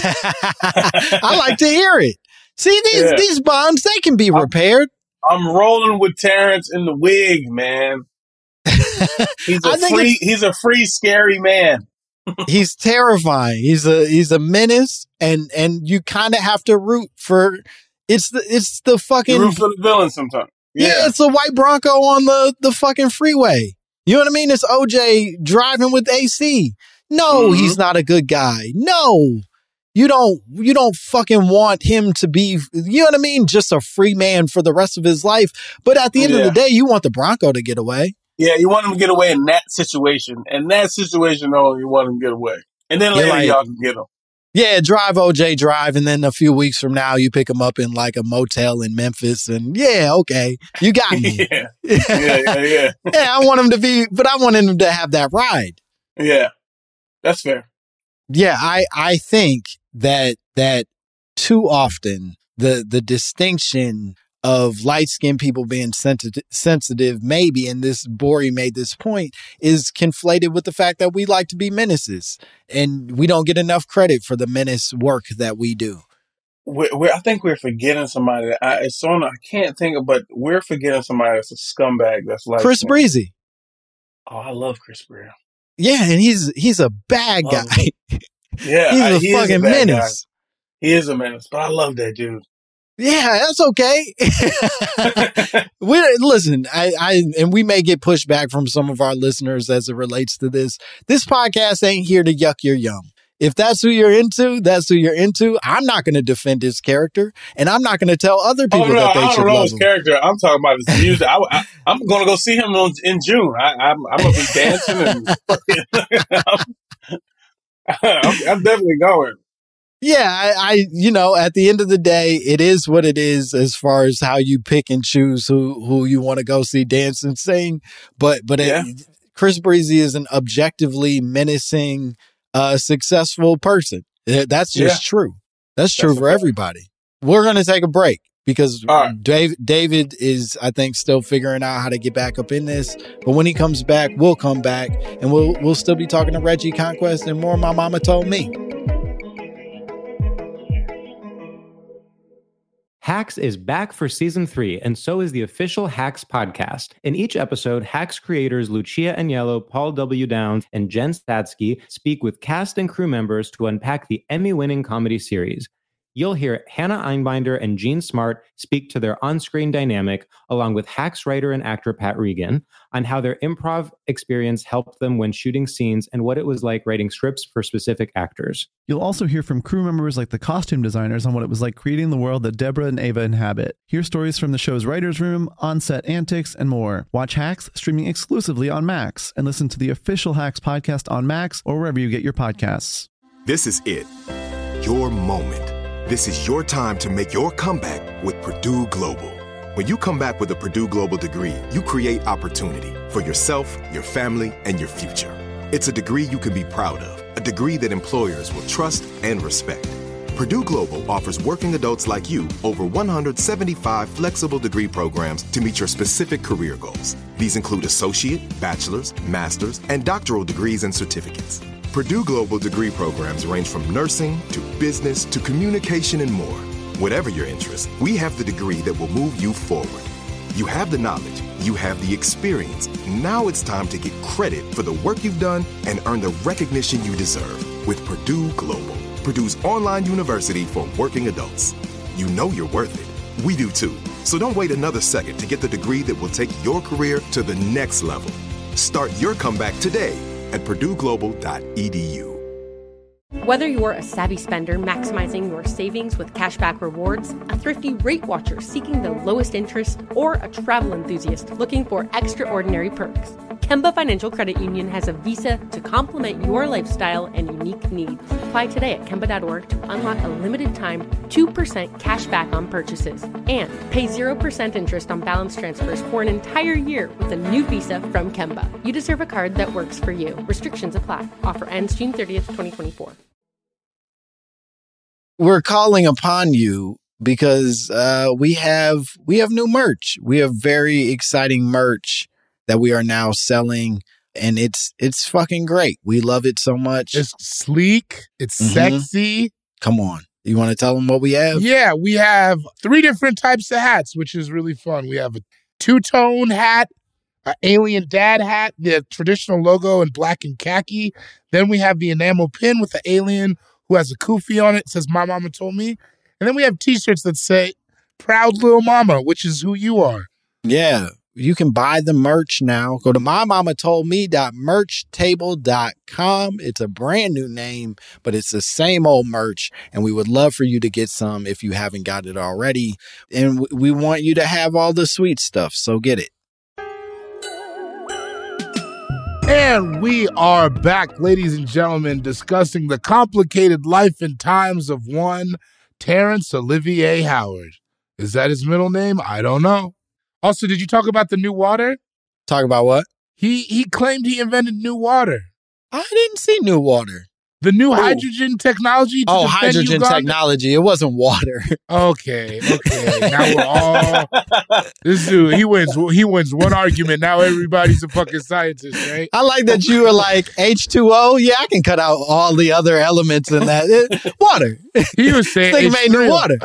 I like to hear it. See these yeah. these bonds, they can be repaired. I'm, I'm rolling with Terrence in the wig, man. He's a free. He's a free, scary man. He's terrifying. He's a he's a menace, and and you kind of have to root for. It's the it's the fucking you root for the villain sometimes. Yeah. yeah, it's a white Bronco on the the fucking freeway. You know what I mean? It's O J driving with A C. No, mm-hmm. he's not a good guy. No, you don't you don't fucking want him to be. You know what I mean? Just a free man for the rest of his life. But at the end yeah. of the day, you want the Bronco to get away. Yeah, you want him to get away in that situation. In that situation, though, you want him to get away. And then later, like, y'all can get him. Yeah, drive O J drive, and then a few weeks from now, you pick him up in, like, a motel in Memphis, and yeah, okay, you got me. yeah. yeah, yeah, yeah. yeah, I want him to be, but I want him to have that ride. Yeah, that's fair. Yeah, I, I think that that too often, the the distinction of light-skinned people being sensitive, sensitive, maybe, and this Bori made this point, is conflated with the fact that we like to be menaces, and we don't get enough credit for the menace work that we do. We're, we're, I think we're forgetting somebody. That I, it's on. I can't think of, but we're forgetting somebody that's a scumbag. That's like Chris Breezy. Oh, I love Chris Breezy. Yeah, and he's he's a bad guy. yeah, he's I, a he fucking a menace. Guy. He is a menace, but I love that dude. Yeah, that's okay. we listen, I, I and we may get pushback from some of our listeners as it relates to this. This podcast ain't here to yuck your yum. If that's who you're into, that's who you're into. I'm not going to defend his character, and I'm not going to tell other people oh, no, that they I should don't know love his him. character. I'm talking about his music. I, I, I'm going to go see him on, in June. I, I'm, I'm going to be dancing, and I'm, I'm, I'm definitely going. Yeah, I, I, you know, at the end of the day, it is what it is as far as how you pick and choose who, who you want to go see dance and sing. But, but yeah. it, Chris Breezy is an objectively menacing, uh, successful person. That's just yeah. true. That's true That's for everybody. We're going to take a break because right. Dave, David is, I think, still figuring out how to get back up in this. But when he comes back, we'll come back and we'll, we'll still be talking to Reggie Conquest and more My Mama Told Me. Hacks is back for season three, and so is the official Hacks podcast. In each episode, Hacks creators Lucia Aniello, Paul W. Downs, and Jen Statsky speak with cast and crew members to unpack the Emmy-winning comedy series. You'll hear Hannah Einbinder and Jean Smart speak to their on-screen dynamic, along with Hacks writer and actor Pat Regan, on how their improv experience helped them when shooting scenes and what it was like writing scripts for specific actors. You'll also hear from crew members like the costume designers on what it was like creating the world that Deborah and Ava inhabit. Hear stories from the show's writer's room, on-set antics, and more. Watch Hacks streaming exclusively on Max, and listen to the official Hacks podcast on Max or wherever you get your podcasts. This is it. Your moment. This is your time to make your comeback with Purdue Global. When you come back with a Purdue Global degree, you create opportunity for yourself, your family, and your future. It's a degree you can be proud of, a degree that employers will trust and respect. Purdue Global offers working adults like you over one hundred seventy-five flexible degree programs to meet your specific career goals. These include associate, bachelor's, master's, and doctoral degrees and certificates. Purdue Global degree programs range from nursing to business to communication and more. Whatever your interest, we have the degree that will move you forward. You have the knowledge, you have the experience. Now it's time to get credit for the work you've done and earn the recognition you deserve with Purdue Global, Purdue's online university for working adults. You know you're worth it. We do too. So don't wait another second to get the degree that will take your career to the next level. Start your comeback today at purdue global dot e d u. Whether you're a savvy spender maximizing your savings with cashback rewards, a thrifty rate watcher seeking the lowest interest, or a travel enthusiast looking for extraordinary perks, Kemba Financial Credit Union has a visa to complement your lifestyle and unique needs. Apply today at kemba dot org to unlock a limited-time two percent cash back on purchases and pay zero percent interest on balance transfers for an entire year with a new visa from Kemba. You deserve a card that works for you. Restrictions apply. Offer ends June thirtieth, twenty twenty-four. We're calling upon you because uh, we have we have new merch. We have very exciting merch that we are now selling, and it's it's fucking great. We love it so much. It's sleek. It's mm-hmm. sexy. Come on. You want to tell them what we have? Yeah, we have three different types of hats, which is really fun. We have a two-tone hat, an alien dad hat, the traditional logo in black and khaki. Then we have the enamel pin with the alien who has a kufi on it. It says, My Mama Told Me. And then we have t-shirts that say, Proud Little Mama, which is who you are. Yeah. You can buy the merch now. Go to my mama told me dot merch table dot com. It's a brand new name, but it's the same old merch. And we would love for you to get some if you haven't got it already. And we want you to have all the sweet stuff. So get it. And we are back, ladies and gentlemen, discussing the complicated life and times of one Terrence Olivier Howard. Is that his middle name? I don't know. Also, did you talk about the new water? Talk about what? He he claimed he invented new water. I didn't see new water. The new Ooh. hydrogen technology? To oh, hydrogen Uganda? technology. It wasn't water. Okay, okay. Now we're all... This dude, he wins He wins one argument. Now everybody's a fucking scientist, right? I like that you were like, H two O? Yeah, I can cut out all the other elements in that. It, water. He was saying... They made new water.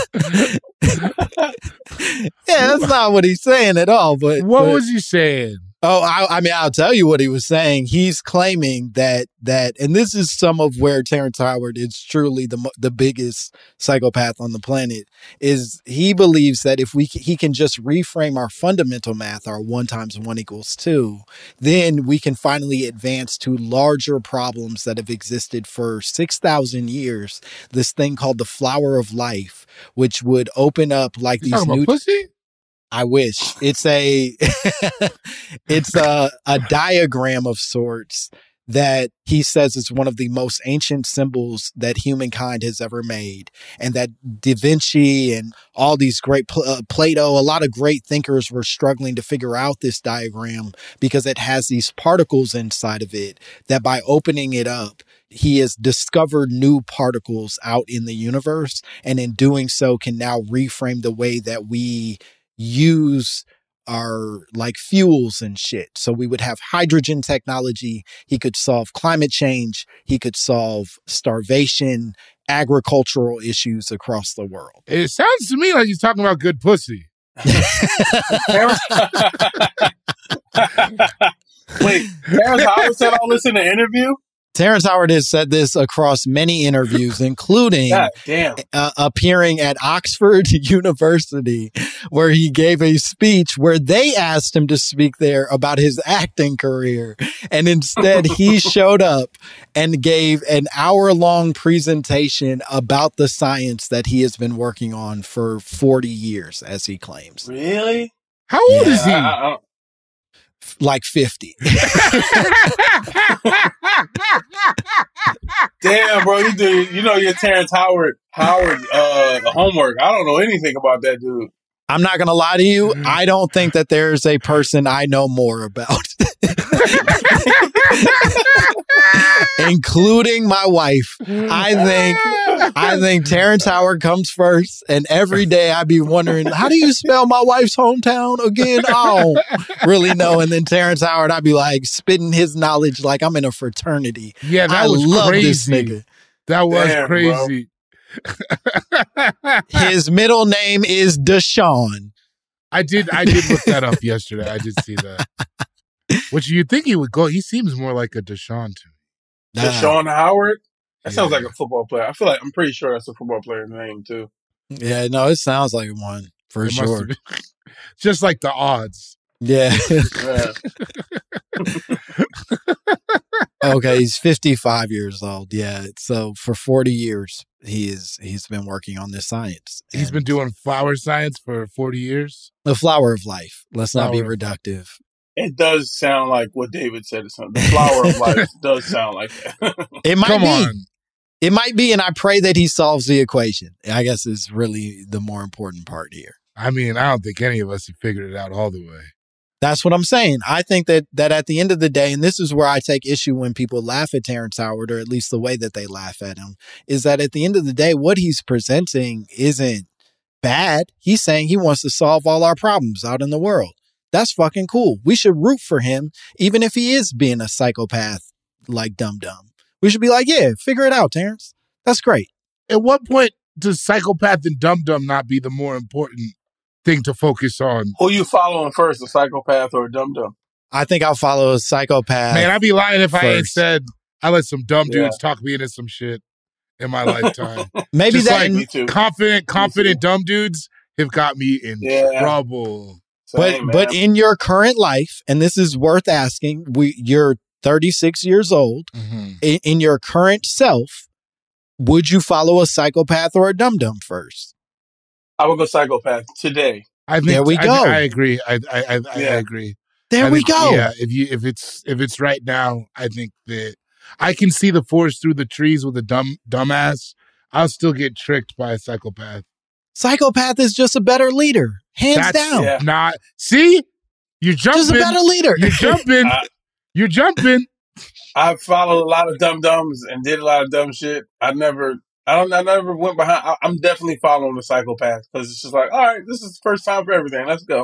Yeah, that's not what he's saying at all. But What but, was he saying? Oh, I, I mean, I'll tell you what he was saying. He's claiming that that, and this is some of where Terrence Howard is truly the mo- the biggest psychopath on the planet. Is he believes that if we c- he can just reframe our fundamental math, our one times one equals two, then we can finally advance to larger problems that have existed for six thousand years. This thing called the flower of life, which would open up like You these talking new. about pussy? I wish it's a it's a a diagram of sorts that he says is one of the most ancient symbols that humankind has ever made, and that Da Vinci and all these great Pl- uh, Plato, a lot of great thinkers were struggling to figure out this diagram because it has these particles inside of it that by opening it up, he has discovered new particles out in the universe, and in doing so can now reframe the way that we use our like fuels and shit. So we would have hydrogen technology. He could solve climate change. He could solve starvation, agricultural issues across the world. It sounds to me like he's talking about good pussy. Wait, Terrence Howard said all this in the interview? Terrence Howard has said this across many interviews, including God damn. Uh, appearing at Oxford University, where he gave a speech where they asked him to speak there about his acting career. And instead, he showed up and gave an hour-long presentation about the science that he has been working on for forty years, as he claims. Really? How old Yeah, is he? I, I, Like fifty. Damn, bro, you do. You know your Terrence Howard Howard uh, homework. I don't know anything about that dude. I'm not going to lie to you. I don't think that there's a person I know more about, including my wife. I think I think Terrence Howard comes first, and every day I be wondering, how do you spell my wife's hometown again? I don't really know. And then Terrence Howard, I'd be like spitting his knowledge like I'm in a fraternity. Yeah, that I was love crazy. this nigga. That was Damn, crazy. His middle name is Deshaun. I did I did look that up yesterday. I did see that. Which you think he would go? He seems more like a Deshaun to me. Deshaun Howard? That sounds Yeah. like a football player. I feel like I'm pretty sure that's a football player's name too. Yeah, no, it sounds like one for It must sure. have been- Just like the odds. Yeah. Yeah. Okay, he's fifty-five years old. Yeah. So for forty years, he is he's been working on this science. He's And been doing flower science for forty years. the flower of life. Let's not be Flower of reductive. It does sound like what David said. It's not- The flower of life does sound like that. It might Come be. on. It might be, and I pray that he solves the equation. I guess is really the more important part here. I mean, I don't think any of us have figured it out all the way. That's what I'm saying. I think that that at the end of the day, and this is where I take issue when people laugh at Terrence Howard, or at least the way that they laugh at him, is that at the end of the day, what he's presenting isn't bad. He's saying he wants to solve all our problems out in the world. That's fucking cool. We should root for him, even if he is being a psychopath like Dum Dum. We should be like, yeah, figure it out, Terrence. That's great. At what point does psychopath and dum dum not be the more important thing to focus on? Who you following first, a psychopath or a dum dum? I think I'll follow a psychopath. Man, I'd be lying if I ain't first. said I let some dumb Yeah. dudes talk me into some shit in my lifetime. Maybe Just that. like Me too. confident, confident dumb dudes have got me in Yeah. trouble. But Same, but man. in your current life, and this is worth asking, we you're thirty-six years old. Mhm. In, in your current self, would you follow a psychopath or a dum dum first? I would go psychopath today. I think There we I, go. I agree. I I, I, I Yeah. agree. There I we think, go. Yeah, if you if it's if it's right now, I think that I can see the forest through the trees with a dumb dumbass. I'll still get tricked by a psychopath. Psychopath is just a better leader, hands That's down. Yeah. not. See, you're jumping. Just a better leader. You're jumping. I- You're jumping. I followed a lot of dum dums and did a lot of dumb shit. I never, I don't, I never went behind. I, I'm definitely following the psychopath because it's just like, all right, this is the first time for everything. Let's go.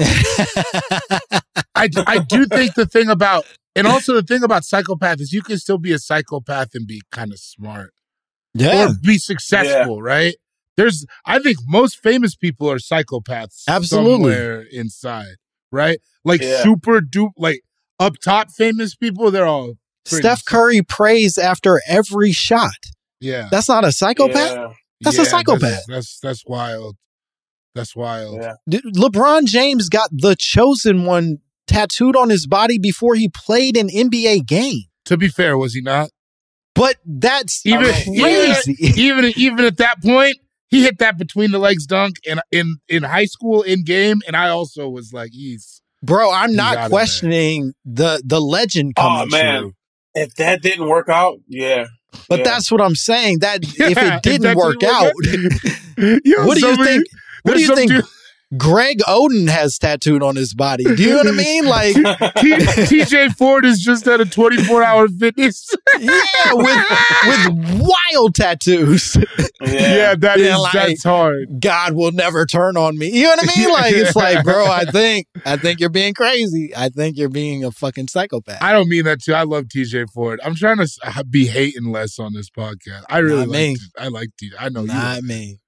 I, I do think the thing about, and also the thing about psychopath is you can still be a psychopath and be kind of smart Yeah, or be successful, right? There's, I think most famous people are psychopaths Absolutely. somewhere inside, right? Like Yeah. super dupe, like up top famous people, they're all crazy. Steph Curry prays after every shot. Yeah. That's not a psychopath? Yeah. That's Yeah, a psychopath. That's, that's, that's wild. That's wild. Yeah. Dude, LeBron James got the chosen one tattooed on his body before he played an N B A game. To be fair, was he not? But that's Even, crazy. even, even, even at that point, he hit that between the legs dunk in, in, in high school, in game, and I also was like, he's... Bro, I'm he's not questioning the, the legend coming Oh, man. true. If that didn't work out, yeah. But yeah. that's what I'm saying. That Yeah, if it didn't if that work didn't out, work Yo, what do you somebody- think? What do there's you some think dude- Greg Oden has tattooed on his body? Do you know what I mean? Like T- T.J. Ford is just at a twenty-four hour fitness. yeah, with with wild tattoos. Yeah, that Yeah, is like- that's hard. God will never turn on me. You know what I mean? Like it's like, bro, I think I think you're being crazy. I think you're being a fucking psychopath. I don't mean that too. I love T J. Ford. I'm trying to s- be hating less on this podcast. I really Not like. me. I like T J. I know Not you. me.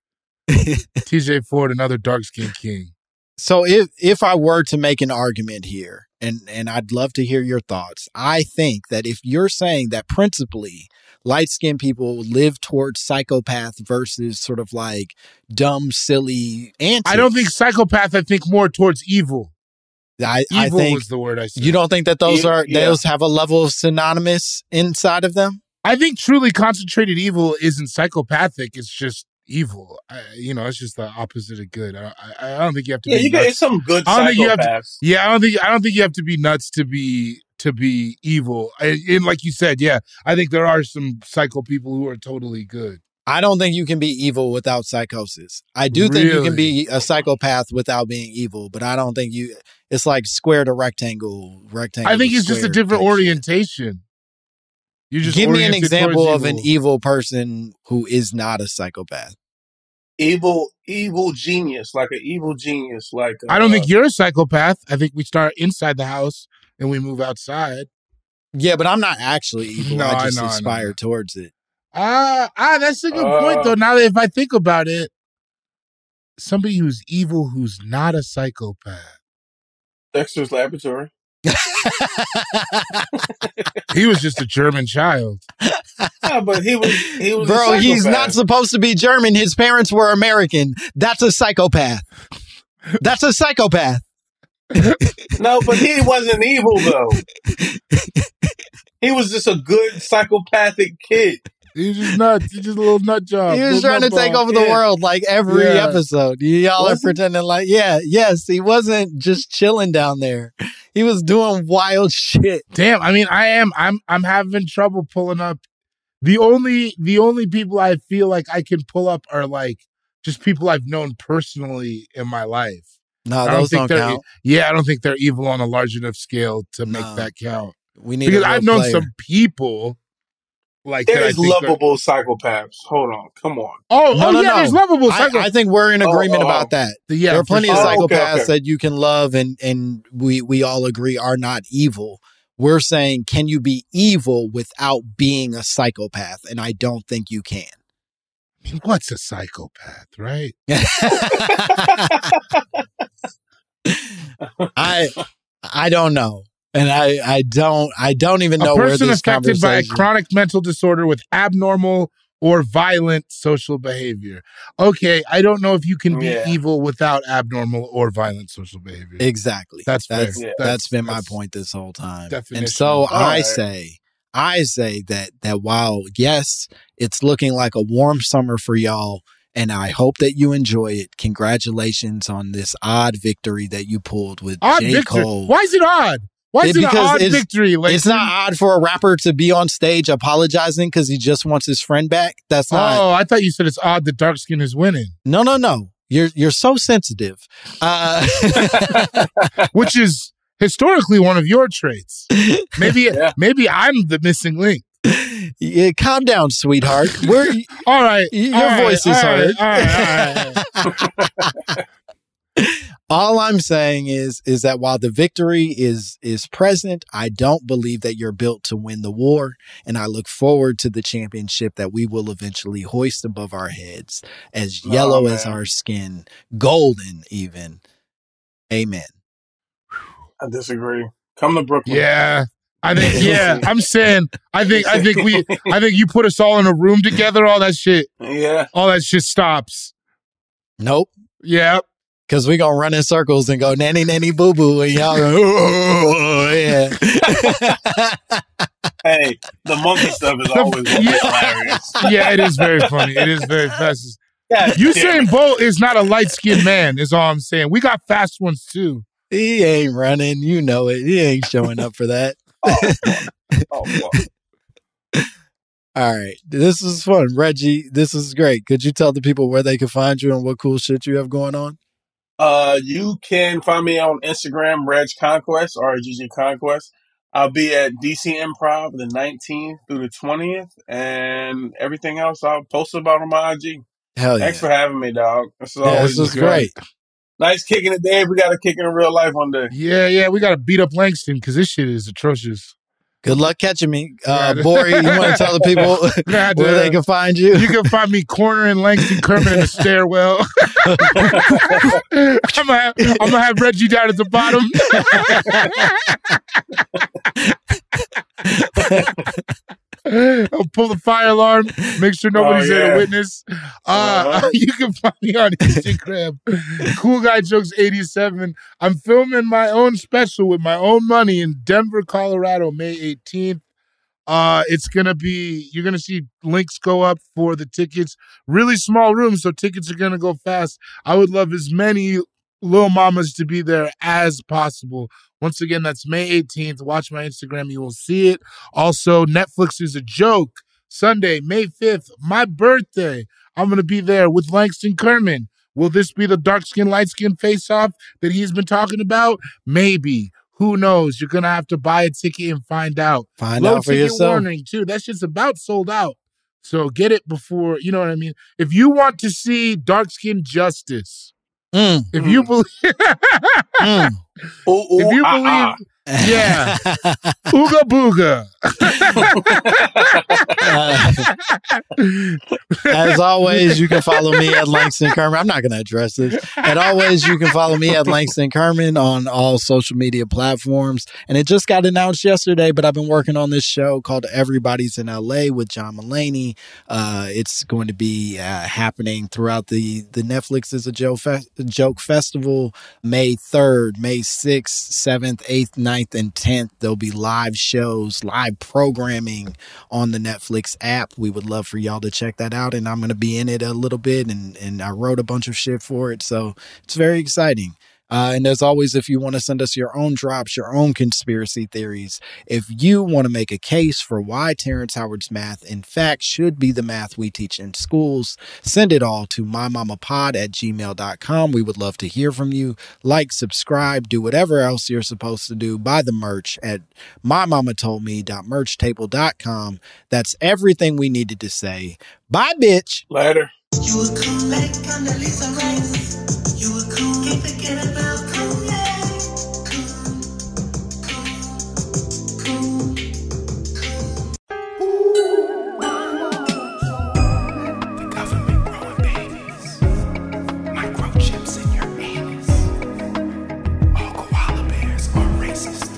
T J. Ford, another dark skinned king. So if if I were to make an argument here, and and I'd love to hear your thoughts, I think that if you're saying that principally light skinned people live towards psychopath versus sort of like dumb, silly antics, I don't think psychopath. I think more towards evil. I, I Evil think was the word I said. you don't think that those Yeah, are yeah. those have a level of synonymous inside of them. I think truly concentrated evil isn't psychopathic. It's just evil. I, you know, it's just the opposite of good. I, I, I don't think you have to. Yeah, be you nuts. get some good I don't think you have to- psychopaths. Yeah, I don't think I don't think you have to be nuts to be to be evil. And, and like you said, yeah, I think there are some psycho people who are totally good. I don't think you can be evil without psychosis. I do think you can be a psychopath without being evil, but I don't think you. It's like square to rectangle, rectangle. I think to it's just a square different type shit. orientation. You just Give me an oriented example towards of an evil person who is not a psychopath. Evil, evil genius, like an evil genius. Like uh, I don't think you're a psychopath. I think we start inside the house and we move outside. Yeah, but I'm not actually evil. No, I I just know, I know. aspire towards it. Ah, ah, that's a good Uh, point though. Now that if I think about it, somebody who's evil who's not a psychopath. Dexter's Laboratory. He was just a German child. Yeah, but he was he was. Bro, a he's psychopath. not supposed to be German. His parents were American. That's a psychopath. That's a psychopath. No, but he wasn't evil though. He was just a good psychopathic kid. He's just nuts. He's just a little nut job. He was Little trying to nut take ball. over the Yeah. world like every Yeah. episode. Y'all Was are he? pretending like, yeah, yes, he wasn't just chilling down there. He was doing wild shit. Damn, I mean, I am. I'm. I'm having trouble pulling up. The only. The only people I feel like I can pull up are like just people I've known personally in my life. No, I don't those think don't they're. count. Yeah, I don't think they're evil on a large enough scale to make No. that count. We need Because a real I've known player. some people like that. I There's think are- lovable psychopaths. Hold on, come on. Oh, No, oh no, yeah, no. there's lovable I, psycho. I think we're in Oh, agreement oh, about oh. that. Yeah, there are for plenty sure. of Oh, psychopaths okay, okay. that you can love and and we we all agree are not evil. We're saying, can you be evil without being a psychopath? And I don't think you can. I mean, what's a psychopath, right? I I don't know. And I, I don't I don't even know A where person this affected by a conversation. chronic mental disorder with abnormal or violent social behavior. Okay, I don't know if you can be Yeah. evil without abnormal or violent social behavior. Exactly. That's fair. that's, Yeah. that's That's- been my that's point this whole time. definition. And so All I right. say I say that that while yes, it's looking like a warm summer for y'all, and I hope that you enjoy it. Congratulations on this odd victory that you pulled with Odd J. victory. Cole. Why is it odd? Why is It- it, an because odd it's- victory? Like, It's not odd for a rapper to be on stage apologizing because he just wants his friend back. That's not. Oh, I thought you said it's odd that dark skin is winning, No, no, no. You're you're so sensitive. Uh, which is historically one of your traits. Maybe Yeah. maybe I'm the missing link. yeah, calm down, sweetheart. We're All right, Your all right, voice is all right, heard. all right, all right. all I'm saying is is that while the victory is is present, I don't believe that you're built to win the war, and I look forward to the championship that we will eventually hoist above our heads, as Oh, yellow as man. our skin, golden even. Amen. I disagree. Come to Brooklyn. Yeah. I think, yeah, I'm saying, I think, I think we, I think you put us all in a room together, all that shit. Yeah. All that shit stops. Nope. Yeah. Because we going to run in circles and go nanny, nanny, boo, boo. And y'all go, oh, yeah. Hey, the monkey stuff is always yeah. hilarious. Yeah, it is very funny. It is very fast. God, Usain Bolt is not a light-skinned man, is all I'm saying. We got fast ones, too. He ain't running. You know it. He ain't showing up for that. Oh, fuck. Oh, fuck. All right. This is fun. Reggie, this is great. Could you tell the people where they can find you and what cool shit you have going on? Uh, you can find me on Instagram, Reg Conquest, R G G Conquest. I'll be at D C Improv the nineteenth through the twentieth, and everything else I'll post about on my I G. Hell yeah. Thanks for having me, dog. This is yeah, always this is good. great. Nice kicking it, Dave. We got to kick it in real life one day. Yeah, yeah, we got to beat up Langston because this shit is atrocious. Good luck catching me. Uh, Bori, you want to tell the people where they can find you? You can find me cornering Langston Kermit in the stairwell. I'm going have, to have Reggie down at the bottom. I'll pull the fire alarm, make sure nobody's oh, yeah. there to witness. Uh, uh-huh. You can find me on Instagram, Cool Guy Jokes eighty-seven. I'm filming my own special with my own money in Denver, Colorado, May eighteenth. Uh, it's going to be, you're going to see links go up for the tickets. Really small room, so tickets are going to go fast. I would love as many Lil Mamas to be there as possible. Once again, that's May eighteenth. Watch my Instagram. You will see it. Also, Netflix is a Joke. Sunday, May fifth, my birthday. I'm going to be there with Langston Kerman. Will this be the dark-skin, light-skin face-off that he's been talking about? Maybe. Who knows? You're going to have to buy a ticket and find out. Find Low out for ticket yourself. warning, too. That shit's about sold out. So get it before, you know what I mean? If you want to see dark-skin justice, Mm. if you believe... mm. Ooh, ooh, if you ah, believe... ah. Yeah. Ooga booga. As always, you can follow me at Langston Kerman. I'm not going to address this. As always, you can follow me at Langston Kerman on all social media platforms. And it just got announced yesterday, but I've been working on this show called Everybody's in L A with John Mulaney. Uh, it's going to be uh, happening throughout the, the Netflix is a Joke, Fe- Joke Festival, May third, May sixth, seventh, eighth, ninth, and tenth. There'll be live shows, live programming on the Netflix app. We would love for y'all to check that out. And I'm going to be in it a little bit. And, and I wrote a bunch of shit for it. So it's very exciting. Uh, and as always, if you want to send us your own drops, your own conspiracy theories, if you want to make a case for why Terrence Howard's math, in fact, should be the math we teach in schools, send it all to mymamapod at gmail dot com. We would love to hear from you. Like, subscribe, do whatever else you're supposed to do. Buy the merch at my mama told me dot merch table dot com. That's everything we needed to say. Bye, bitch. Later. You were cool like Condoleezza Rice. You were cool, can't forget about Kool-Aid. The government growing babies. Microchips in your anus. All koala bears are racist.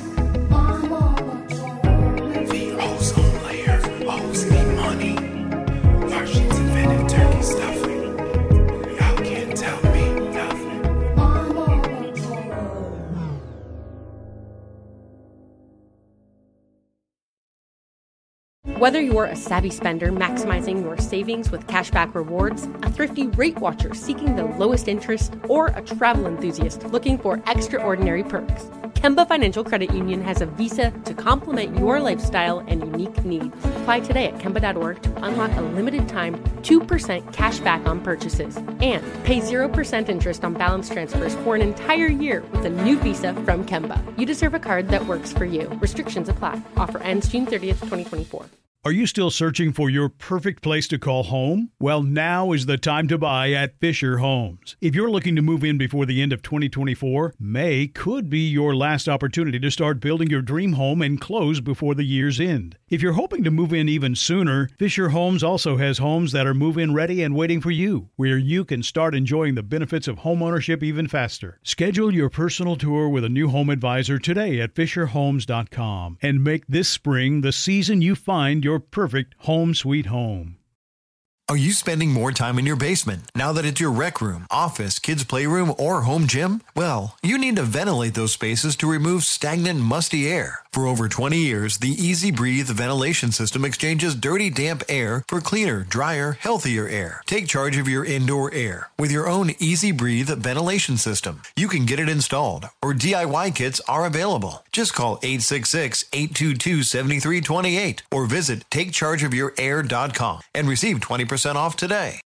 The ozone layer owes me money. Martians invented turkey stuffing. Y'all can't tell me nothing. Whether you're a savvy spender maximizing your savings with cashback rewards, a thrifty rate watcher seeking the lowest interest, or a travel enthusiast looking for extraordinary perks, Kemba Financial Credit Union has a visa to complement your lifestyle and unique needs. Apply today at Kemba dot org to unlock a limited time two percent cash back on purchases and pay zero percent interest on balance transfers for an entire year with a new visa from Kemba. You deserve a card that works for you. Restrictions apply. Offer ends June thirtieth, twenty twenty-four. Are you still searching for your perfect place to call home? Well, now is the time to buy at Fisher Homes. If you're looking to move in before the end of twenty twenty-four, May could be your last opportunity to start building your dream home and close before the year's end. If you're hoping to move in even sooner, Fisher Homes also has homes that are move-in ready and waiting for you, where you can start enjoying the benefits of homeownership even faster. Schedule your personal tour with a new home advisor today at fisher homes dot com and make this spring the season you find your perfect home sweet home. Are you spending more time in your basement now that it's your rec room, office, kids' playroom, or home gym? Well, you need to ventilate those spaces to remove stagnant, musty air. For over twenty years, the Easy Breathe ventilation system exchanges dirty, damp air for cleaner, drier, healthier air. Take charge of your indoor air with your own Easy Breathe ventilation system. You can get it installed, or D I Y kits are available. Just call eight six six, eight two two, seven three two eight or visit take charge of your air dot com and receive twenty percent off today.